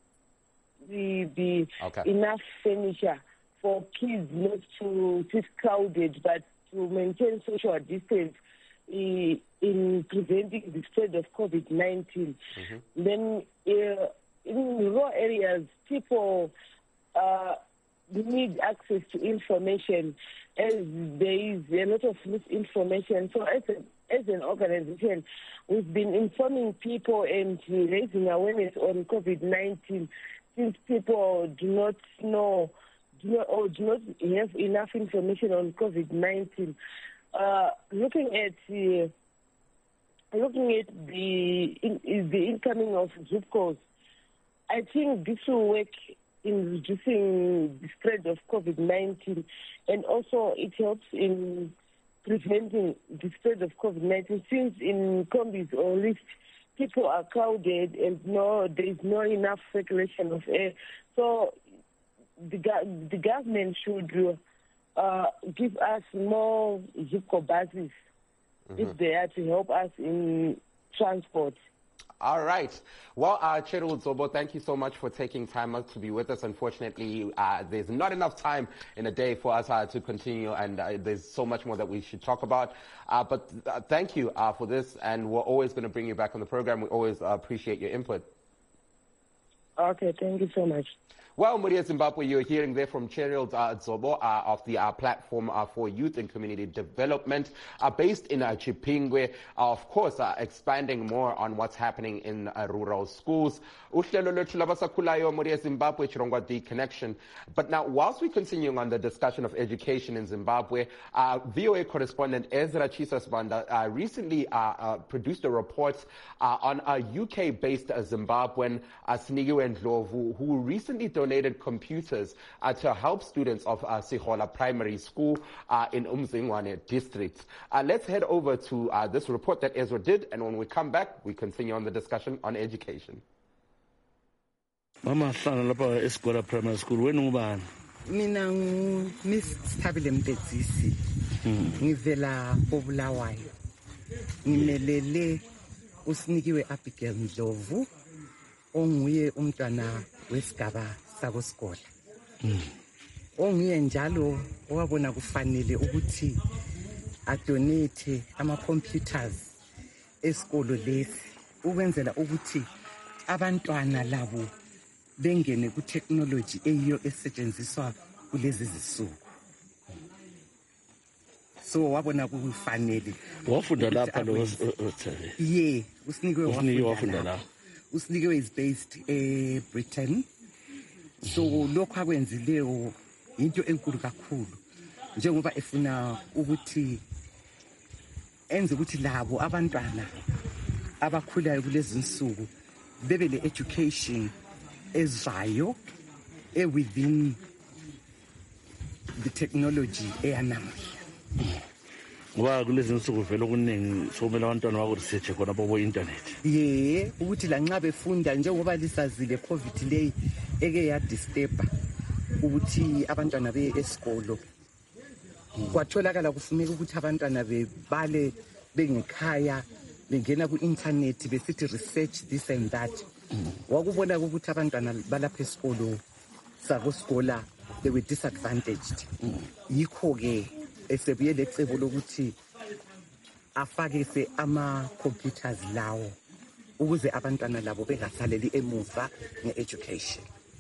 The, the okay. enough furniture for kids not to sit crowded, but to maintain social distance in, in preventing the spread of COVID nineteen. Mm-hmm. Then uh, in rural areas, people uh, need access to information, as there is a lot of misinformation. So as, a, as an organization, we've been informing people and raising awareness on COVID nineteen, since people do not know do not, or do not have enough information on COVID nineteen. Uh, looking at uh, looking at the in, the incoming of ZUPCOs, I think this will work in reducing the spread of COVID nineteen, and also it helps in preventing the spread of COVID nineteen, since in combis or lifts, people are crowded and no, there is not enough circulation of air. So the, the government should uh, give us more ZUPCO buses mm-hmm. if they are to help us in transport. All right. Well, uh, Cheryl Zobo, thank you so much for taking time out to be with us. Unfortunately, uh, there's not enough time in a day for us uh, to continue, and uh, there's so much more that we should talk about. Uh, but uh, thank you uh, for this, and we're always going to bring you back on the program. We always uh, appreciate your input. Okay, thank you so much. Well, Muria Zimbabwe, you're hearing there from Cheryl uh, Zobo uh, of the uh, Platform uh, for Youth and Community Development, uh, based in uh, Chipingwe, uh, of course, uh, expanding more on what's happening in uh, rural schools. Muria Zimbabwe, Chirongwa The Connection. But now, whilst we're continuing on the discussion of education in Zimbabwe, uh, V O A correspondent Ezra Chisasbanda uh, recently uh, uh, produced a report uh, on a U K-based uh, Zimbabwean, uh, Sinigiwe Ndlovu, who recently donated computers uh, to help students of uh, Sihola Primary School uh, in Umzingwane district. Uh, let's head over to uh, this report that Ezra did, and when we come back, we continue on the discussion on education. Mama hlala lapha eSihola Primary School, wena ngubani? Mina ngu Miss Thabile Mpedzisi. Ngivela koBulawayo. Ngimelele uSinikiwe Abigail Ndlovu, onguye umntwana wesigaba sakoSikola. Onguye njalo owabona kufanele ukuthi adonate ama computers esikolo lesi ukwenzela ukuthi abantwana labo bengene ku technology eyiyo esetshenziswa kulezi zisuku. So wabona kufanele wafunda lapha lo yeah uSinikiwe wafunda lapha. uSinikiwe is based in Britain. So lokho akwenzileyo into enkulu kakhulu njengoba efuna ukuthi enze ukuthi labo abantwana abakhulayo kulezi insuku bebe le education ezayo e within the technology eyanamuhla. Ngoba kulezi insuku vele okuningi sokumele abantwana bako research khona bobo internet. Yeah, ukuthi la nxa befunda njengoba lisazile COVID leyi eke ya disturb ukuthi abantwana be esikolo. Kwatholakala kufuneka ukuthi abantwana bebale bengekhaya bengena ku internet besithi research this and that. Wakubona ukuthi abantwana balapha esikolo sakoSikola they were disadvantaged. Yikho ke esebuye lecebo lokuthi afakise ama computers lawo ukuze abantwana labo bengasaleli emuva ngeeducation.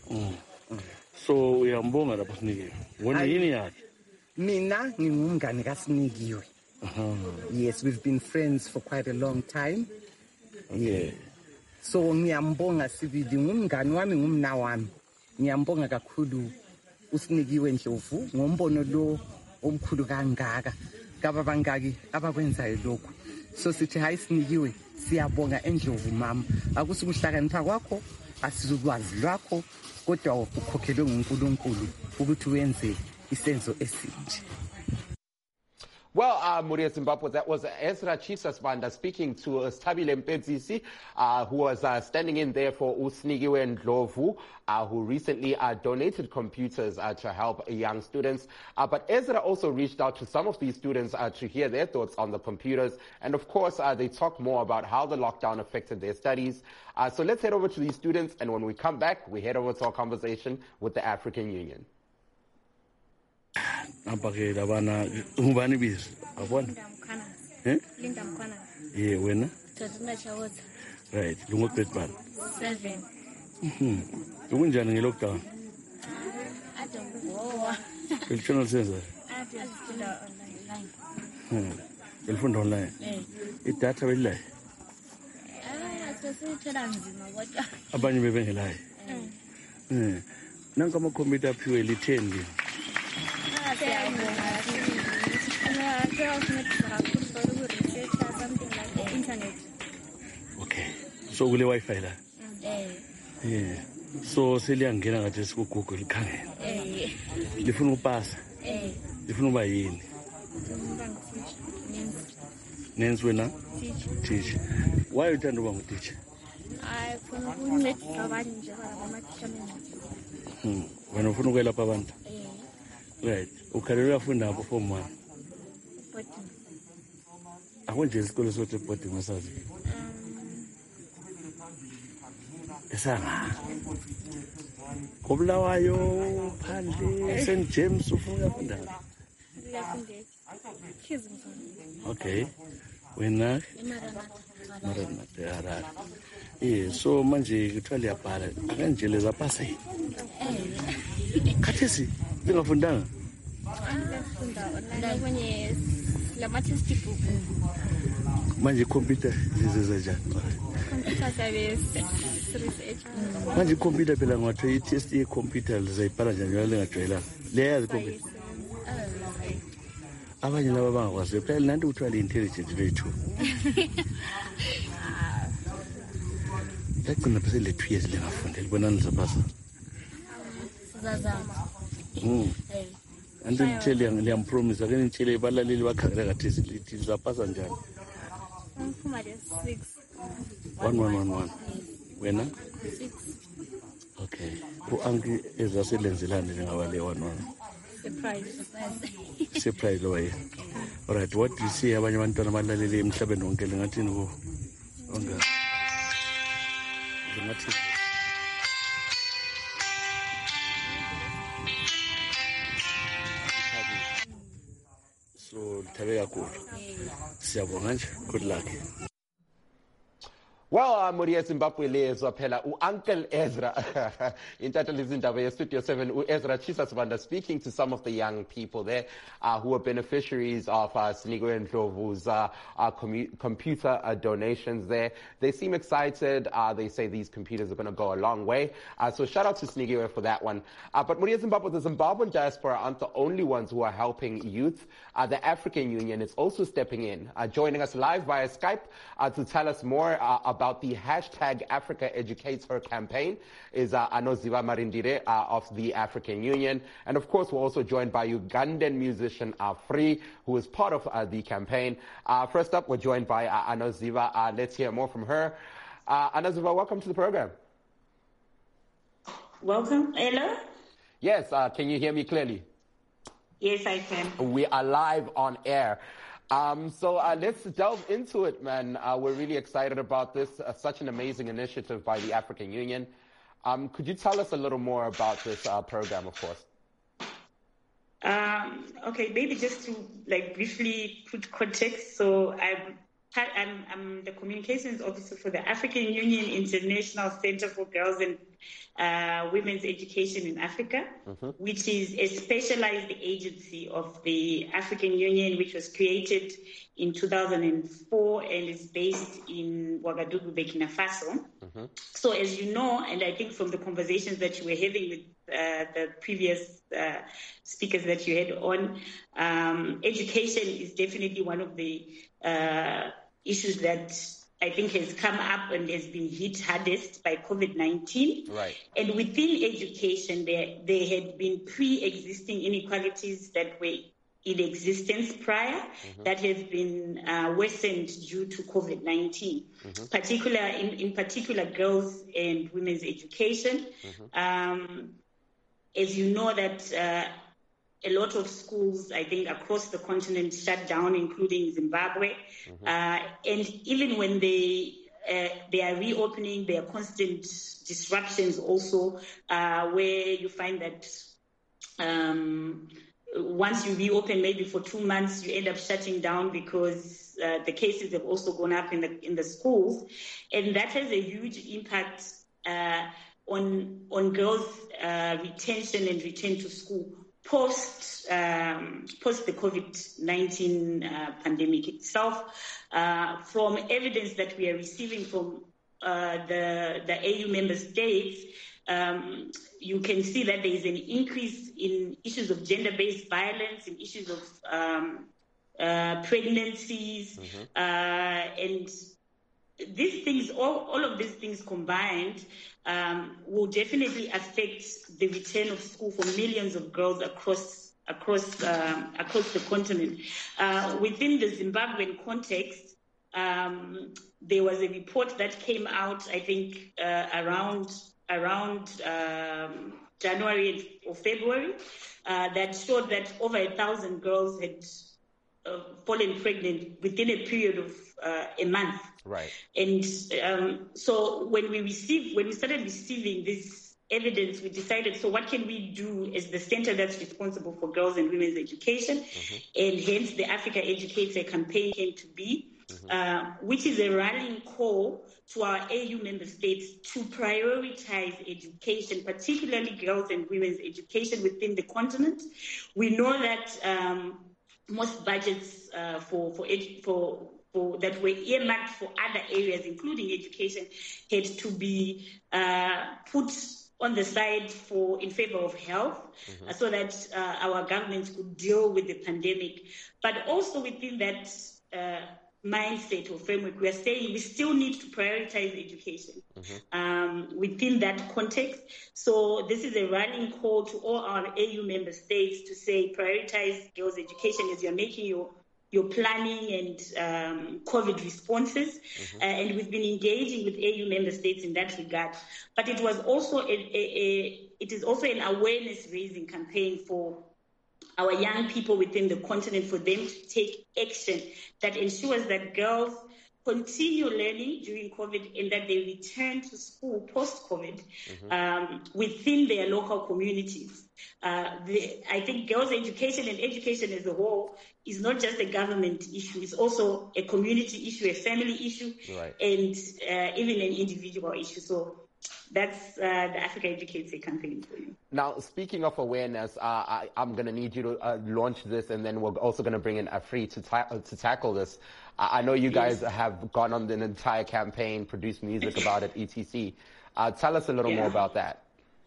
Mm. So uyambonga lapho Sinikiwe. Wona yini yakhe? Mina ngingumngane kaSinikiwe. Uh-huh. Yes, we've been friends for quite a long time. Yeah. So ngiyambonga sibili ngumngane wami ngumna wami. Ngiyambonga kakhulu uSinikiwe Ndlovu ngombono lo omkhulu kangaka. Kaba bangaki abakwenzayo lokho. So sithi hayi Sinikiwe siyabonga eNdlovu mama. Akusukuhlakanipha kwakho asizukwazi lwakho kodwa ukhokhelwe nguNkulunkulu ukuthi wenze isenzo esinje. Well, uh, Muria Zimbabwe, that was Ezra Chisasbanda speaking to uh, Stabile Mpenzisi, uh, who was uh, standing in there for uSinikiwe Ndlovu, uh, who recently uh, donated computers uh, to help young students. Uh, but Ezra also reached out to some of these students uh, to hear their thoughts on the computers. And of course, uh, they talk more about how the lockdown affected their studies. Uh, so let's head over to these students. And when we come back, we head over to our conversation with the African Union. Apake labana ngubani bizo abona eh Linda Mkhwana yeah wena Tadina Chawota right lungo grade bani seven mhm ukunjani nge lockdown adongowa elifuna senza afunda online mhm elifunda online eh idatha belilayo ah sesithola nzima kodwa abanye bebengelayo eh nanka ama computer aphiwe lithengi okay so kule wifi la eh yeah so seliyangena ngathi siku Google likhangela eh lifuna upasa eh lifuna uba yini Nancy wena teacher why uthanda uba ngutitsha I funa ukuncedisa abanye nje abamathisha hmm wena ufuna ukwelapha abantu eh right ukhalelwa ufunda apho form one but akonje isikole sothi boarding masazi esanga Kobulawayo phandle Saint James ufuna ufunda lefunde kizimzo okay wena Maranatha Harare eh so manje kuthiwa liyabhala akanjele zapasa yini khathesi ngingafundanga ngifunda online kwenye lama textbook manje computer zizenza njani computer service research manje computer phela ngathi i-test ye-computer lizayibhala njani yona lingajwayelanga leyazi computer abanye laba bangakwazi phela nanti kuthiwa le-intelligent lethu lagcina phela le two years lingafunda libonani lizapasa sizazama mm anti ngitshele ngiyampromise ake ngitshele balaleli bakhangela kathi lithi lizapasa njani umphuma le six one one one one wena six okay u-anki ezaselenzelane njengaba le one one surprise surprise lo yena alright what do you see abanye abantwana abalaleli emhlabeni wonke lingathini ku onga lingathini so lithabe kakhulu siyabonga nje good luck. Well, uh, Muria Zimbabwe lezwa phela u-Uncle Ezra intatheli izindaba ye-Studio seven, u-Ezra Chisasbanda speaking to some of the young people there uh, who are beneficiaries of uh, Sinikiwe Ndlovu's uh, uh, commu- computer uh, donations there. They seem excited. Uh, they say these computers are going to go a long way. Uh, so shout out to Sinikiwe for that one. Uh, but Muria Zimbabwe, the Zimbabwean diaspora aren't the only ones who are helping youth. Uh, the African Union is also stepping in, uh, joining us live via Skype uh, to tell us more uh, about about the hashtag Africa Educates Her campaign is uh, Anoziva Marindire uh, of the African Union. And of course, we're also joined by Ugandan musician uh, Free, who is part of uh, the campaign. Uh, first up, we're joined by uh, Anoziva. Uh, let's hear more from her. Uh, Anoziva, welcome to the program. Welcome. Hello? Yes, uh, can you hear me clearly? Yes, I can. We are live on air. Um, so uh, let's delve into it, man. Uh, we're really excited about this. Uh, such an amazing initiative by the African Union. Um, could you tell us a little more about this uh, program, of course? Um, okay, maybe just to like briefly put context. So I'm, I'm, I'm the communications officer for the African Union International Center for Girls and uh, Women's Education in Africa, mm-hmm. which is a specialized agency of the African Union, which was created in two thousand four and is based in Ouagadougou, Burkina Faso. Mm-hmm. So as you know, and I think from the conversations that you were having with uh, the previous uh, speakers that you had on, um, education is definitely one of the uh, issues that I think has come up and has been hit hardest by COVID nineteen. Right. And within education, there, there had been pre-existing inequalities that were in existence prior mm-hmm. that have been uh, worsened due to COVID nineteen, mm-hmm. particular in, in particular girls and women's education. Mm-hmm. Um, as you know that uh, a lot of schools, I think, across the continent shut down, including Zimbabwe. Mm-hmm. Uh, and even when they uh, they are reopening, there are constant disruptions also, uh, where you find that um, once you reopen, maybe for two months, you end up shutting down because uh, the cases have also gone up in the in the schools, and that has a huge impact uh, on on girls' uh, retention and return to school post um, post the COVID nineteen uh, pandemic itself. Uh, from evidence that we are receiving from uh, the the A U member states, um, you can see that there is an increase in issues of gender-based violence, in issues of um, uh, pregnancies, mm-hmm. uh, and these things, all, all of these things combined, um, will definitely affect the return of school for millions of girls across across um, across the continent. Uh, within the Zimbabwean context, um, there was a report that came out, I think, uh, around around um, January or February, uh, that showed that over a thousand girls had uh, fallen pregnant within a period of uh, a month. Right. And um, so when we received, when we started receiving this evidence, we decided, so what can we do as the center that's responsible for girls and women's education? Mm-hmm. And hence the Africa Educator campaign came to be, mm-hmm. uh, which is a rallying call to our A U member states to prioritize education, particularly girls and women's education within the continent. We know that um, most budgets uh, for for, edu- for for that were earmarked for other areas, including education, had to be uh, put on the side for in favor of health, mm-hmm. uh, so that uh, our governments could deal with the pandemic. But also within that uh, mindset or framework, we are saying we still need to prioritize education mm-hmm. um, within that context. So this is a running call to all our A U member states to say prioritize girls' education as you're making your your planning and um, COVID responses. Mm-hmm. Uh, and we've been engaging with A U member states in that regard. But it was also a, a, a it is also an awareness raising campaign for our young people within the continent, for them to take action that ensures that girls continue learning during COVID and that they return to school post-COVID mm-hmm. um, within their local communities. Uh, the, I think girls' education and education as a whole is not just a government issue. It's also a community issue, a family issue, right. and uh, even an individual issue. So that's uh, the Africa Educator campaign for you. Now, speaking of awareness, uh, I, I'm going to need you to uh, launch this, and then we're also going to bring in Afri to, ta- to tackle this. I know you guys yes. have gone on an entire campaign, produced music about it, et cetera. Uh, tell us a little yeah. more about that.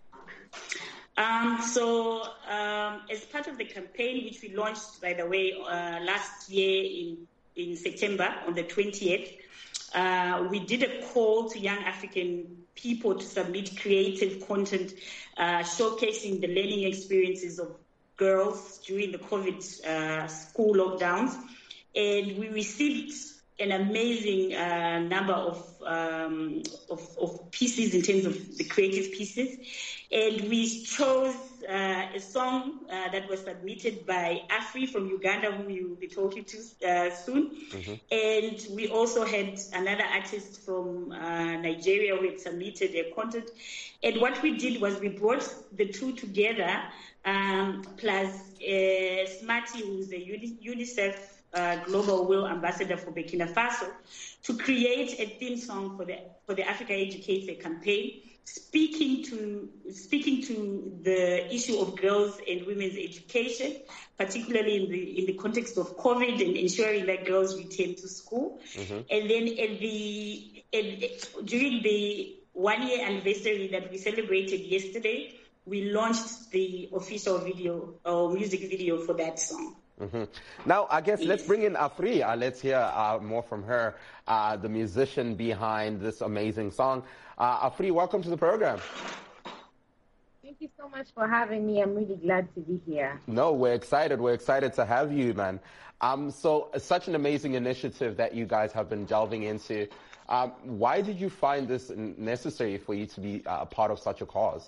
Um, so um, as part of the campaign, which we launched, by the way, uh, last year in, in September on the twentieth, uh, we did a call to young African people to submit creative content uh, showcasing the learning experiences of girls during the COVID uh, school lockdowns. And we received an amazing uh, number of, um, of of pieces in terms of the creative pieces. And we chose uh, a song uh, that was submitted by Afri from Uganda, whom you will be talking to uh, soon. Mm-hmm. And we also had another artist from uh, Nigeria who had submitted their content. And what we did was we brought the two together, um, plus uh, Smarty, who's a UNICEF Uh, Global Will Ambassador for Burkina Faso, to create a theme song for the for the Africa Educator campaign, speaking to speaking to the issue of girls and women's education, particularly in the in the context of COVID and ensuring that girls return to school. Mm-hmm. And then at the at, during the one year anniversary that we celebrated yesterday, we launched the official video or music video for that song. Mm-hmm. Now, I guess yes. let's bring in Afri. Uh, let's hear uh, more from her, uh, the musician behind this amazing song. Uh, Afri, welcome to the program. Thank you so much for having me. I'm really glad to be here. No, we're excited. We're excited to have you, man. Um, so, uh, such an amazing initiative that you guys have been delving into. Um, why did you find this necessary for you to be uh, a part of such a cause?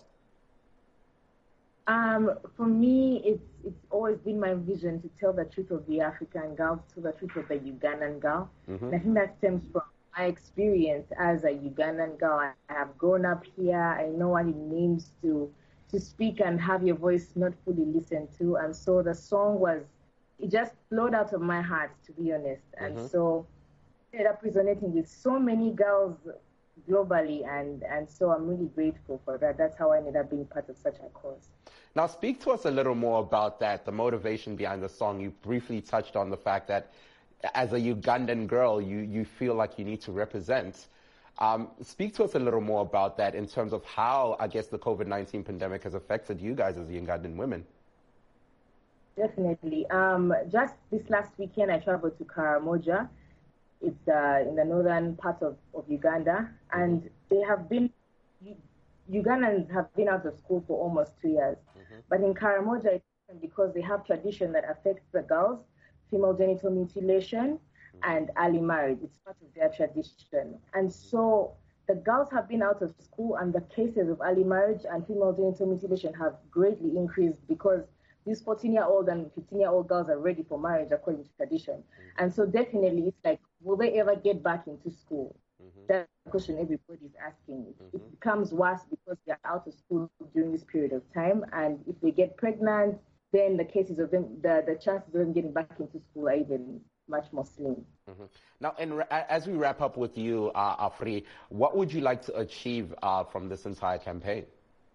Um, for me, it's it's always been my vision to tell the truth of the African girl, to the truth of the Ugandan girl. Mm-hmm. And I think that stems from my experience as a Ugandan girl. I have grown up here. I know what it means to to speak and have your voice not fully listened to. And so the song was, it just flowed out of my heart, to be honest. And mm-hmm. so it ended up resonating with so many girls globally, and, and so I'm really grateful for that. That's how I ended up being part of such a cause. Now, speak to us a little more about that, the motivation behind the song. You briefly touched on the fact that as a Ugandan girl, you, you feel like you need to represent. Um, speak to us a little more about that in terms of how, I guess, the COVID nineteen pandemic has affected you guys as Ugandan women. Definitely. Um, just this last weekend, I traveled to Karamoja. It's uh, in the northern part of, of Uganda, and they have been, Ugandans have been out of school for almost two years. Mm-hmm. But in Karamoja, it's because they have tradition that affects the girls, female genital mutilation, mm-hmm. and early marriage. It's part of their tradition. And so the girls have been out of school, and the cases of early marriage and female genital mutilation have greatly increased because these fourteen-year-old and fifteen-year-old girls are ready for marriage according to tradition. Mm-hmm. And so definitely it's like, will they ever get back into school? Mm-hmm. That's the question everybody's asking. Mm-hmm. It becomes worse because they're out of school during this period of time. And if they get pregnant, then the cases of them, the, the chances of them getting back into school are even much more slim. Mm-hmm. Now, and as we wrap up with you, uh, Afri, what would you like to achieve uh, from this entire campaign?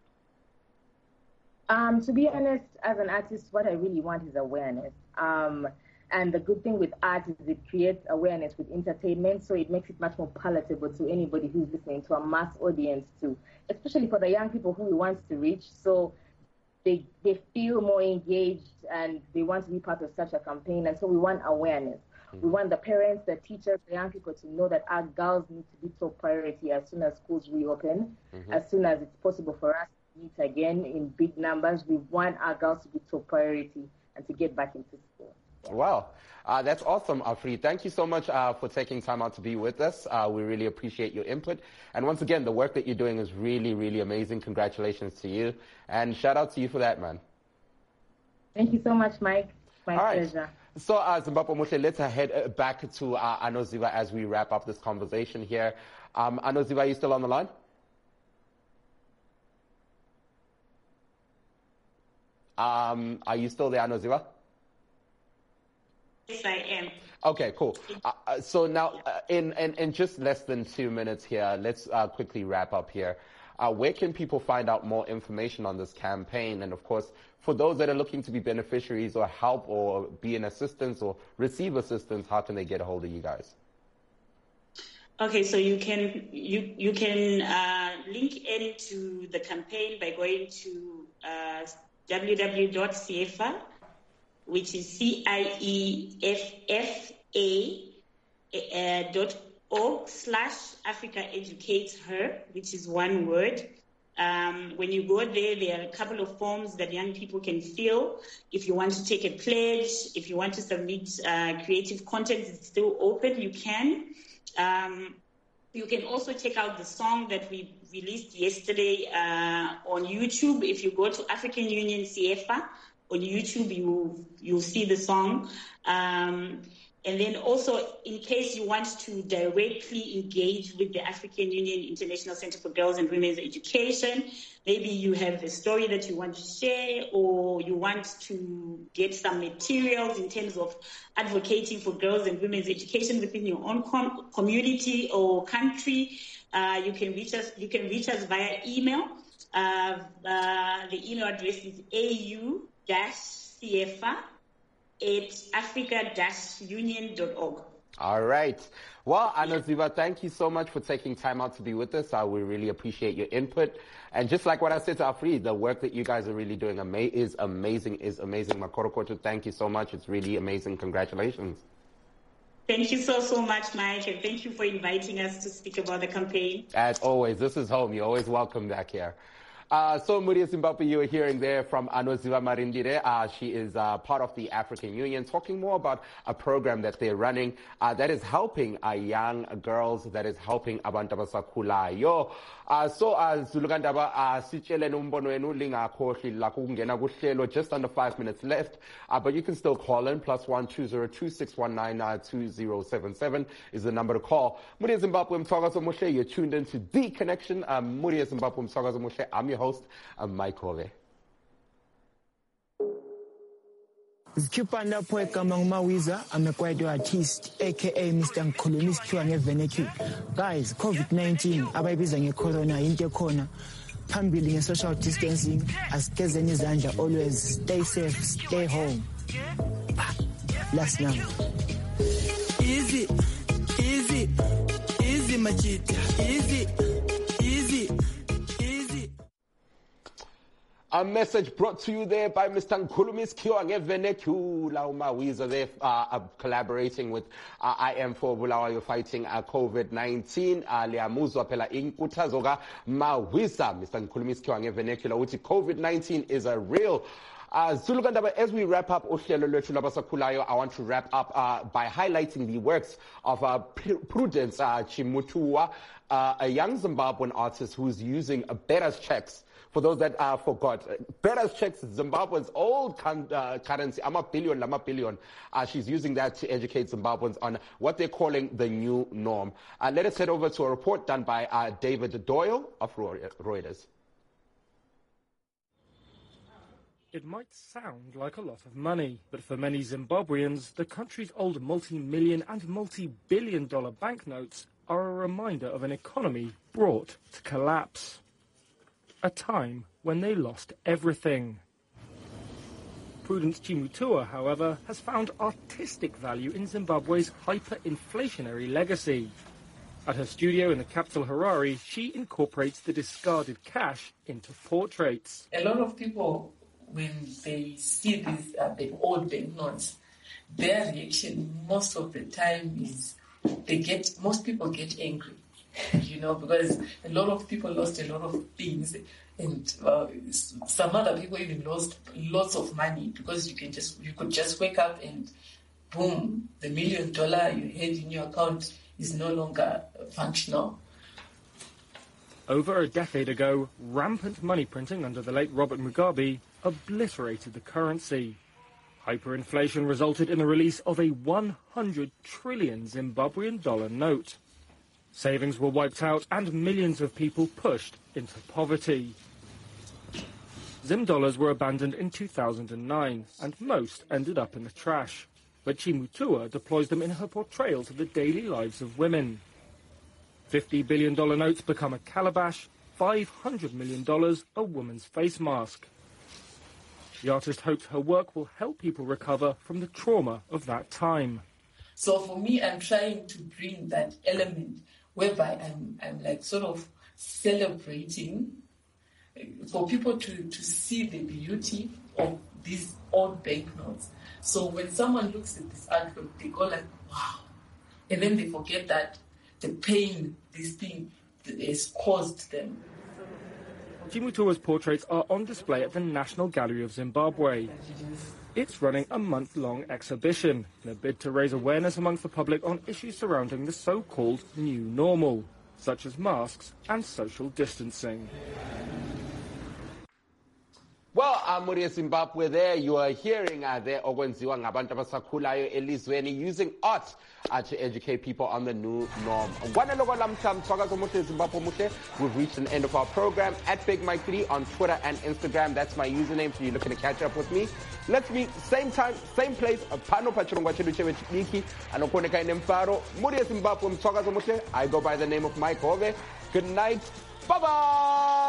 Um, to be honest, as an artist, what I really want is awareness. Um, and the good thing with art is it creates awareness with entertainment, so it makes it much more palatable to anybody who's listening, to a mass audience too, especially for the young people who we want to reach. So they they feel more engaged and they want to be part of such a campaign. And so we want awareness. Mm-hmm. We want the parents, the teachers, the young people to know that our girls need to be top priority as soon as schools reopen, mm-hmm. as soon as it's possible for us meet again in big numbers. We want our girls to be top priority and to get back into school. Yeah. Wow. Uh, that's awesome, Afri. Thank you so much uh, for taking time out to be with us. Uh, we really appreciate your input. And once again, the work that you're doing is really, really amazing. Congratulations to you. And shout out to you for that, man. Thank you so much, Mike. My All pleasure. Right. So, uh, Zimbabwe Muhle, let's head back to uh, Anoziva as we wrap up this conversation here. Um, Anoziva, are you still on the line? Um, are you still there, Anoziva? Yes, I am. Okay, cool. Uh, so now, uh, in, in, in just less than two minutes here, let's uh, quickly wrap up here. Uh, where can people find out more information on this campaign? And of course, for those that are looking to be beneficiaries or help or be in assistance or receive assistance, how can they get a hold of you guys? Okay, so you can you you can uh, link into the campaign by going to uh, w w w dot C I F A, which is C I E F F A uh, dot org slash Africa Educates Her, which is one word. Um, when you go there, there are a couple of forms that young people can fill. If you want to take a pledge, if you want to submit uh, creative content, it's still open, you can. Um, you can also check out the song that we released yesterday uh, on YouTube. If you go to African Union C I F A on YouTube, you, you'll see the song. Um, And then also, in case you want to directly engage with the African Union International Center for Girls and Women's Education, maybe you have a story that you want to share, or you want to get some materials in terms of advocating for girls and women's education within your own com- community or country, Uh, you can reach us. You can reach us via email. Uh, uh, the email address is a u dash c f a at africa dash union dot org. All right. Well, Anoziva, thank you so much for taking time out to be with us. Uh, we really appreciate your input. And just like what I said to Afri, the work that you guys are really doing ama- is amazing, is amazing. Makorokoto, thank you so much. It's really amazing. Congratulations. Thank you so, so much, Mike. And thank you for inviting us to speak about the campaign. As always, this is home. You're always welcome back here. Uh, so, Muria Zimbabwe, you were hearing there from Anoziva Marindire. Uh, she is uh, part of the African Union, talking more about a program that they're running uh, that is helping uh, young girls, that is helping abantu abasakhulayo. Uh, so, uh, Zulugandaba, uh, sitshele numbono wenu lingakhohli la kungena kuhlelo, just under five minutes left. Uh, but you can still call in, plus one two zero two six one nine two zero seven seven is the number to call. Muria Zimbabwe Mthwakazo Mushe, you're tuned into The Connection. Um, Muria Zimbabwe Mthwakazo Mushe, I'm your host, I'm Mike Hove. Zikhipha lapho egama nguMawiza, I'm a kwaito artist aka Mister Nkhulumi sikhiwa ngevenecule. Guys, COVID nineteen abayibiza ngecorona into ekhona. Phambili nge-social distancing, asigezeni izandla always, stay safe, stay home. Last number. Easy, easy, easy machita, easy, easy. A message brought to you there by Mister Nkhulumi Sikhiwa ngevenecula uMawiza. They're uh, uh, collaborating with uh, I Am for Bulawayo fighting uh, COVID nineteen. Liamuzwa phela inkuthazo ka Mawiza. Mister Nkhulumi Sikhiwa ngevenecula uthi COVID nineteen is a real Uh, Zulugandaba, as we wrap up uhlelo lwethu labasakhulayo, I want to wrap up uh, by highlighting the works of uh, Prudence uh, Chimutua, uh, a young Zimbabwean artist who's using uh, Betta's checks. For those that uh, forgot, Betta's checks, Zimbabwe's old con- uh, currency, I'm a billion, I'm a billion. Uh, she's using that to educate Zimbabweans on what they're calling the new norm. Uh, let us head over to a report done by uh, David Doyle of Reuters. It might sound like a lot of money, but for many Zimbabweans, the country's old multi-million and multi-billion dollar banknotes are a reminder of an economy brought to collapse. A time when they lost everything. Prudence Chimutua, however, has found artistic value in Zimbabwe's hyperinflationary legacy. At her studio in the capital Harare, she incorporates the discarded cash into portraits. A lot of people, when they see these uh, the old banknotes, their reaction most of the time is they get most people get angry. You know, because a lot of people lost a lot of things, and uh, some other people even lost lots of money because you can just you could just wake up and boom, the million dollar you had in your account is no longer functional. Over a decade ago, rampant money printing under the late Robert Mugabe obliterated the currency. Hyperinflation resulted in the release of a one hundred trillion Zimbabwean dollar note. Savings were wiped out and millions of people pushed into poverty. Zim dollars were abandoned in two thousand nine, and most ended up in the trash. But Chimutua deploys them in her portrayals of the daily lives of women. fifty billion dollar notes become a calabash, five hundred million dollars a woman's face mask. The artist hopes her work will help people recover from the trauma of that time. So for me, I'm trying to bring that element whereby I'm, I'm like sort of celebrating for people to, to see the beauty of these old banknotes. So when someone looks at this artwork, they go like, wow. And then they forget that the pain this thing has caused them. Chimutua's portraits are on display at the National Gallery of Zimbabwe. It's running a month-long exhibition in a bid to raise awareness amongst the public on issues surrounding the so-called new normal, such as masks and social distancing. Well, Muria Zimbabwe, there you are hearing uh, there okwenziwa ngabantu abasakhulayo elizweni using art uh, to educate people on the new norm. We've reached the end of our program. At Big Mike three on Twitter and Instagram. That's my username, so you're looking to catch up with me. Let's meet same time, same place. Pano pachirongwa chedu chewe chibiki. Anokoneka in Mfaro. Muria Zimbabwe mtsoka zomushe. I go by the name of Mike Hove. Good night. Bye-bye.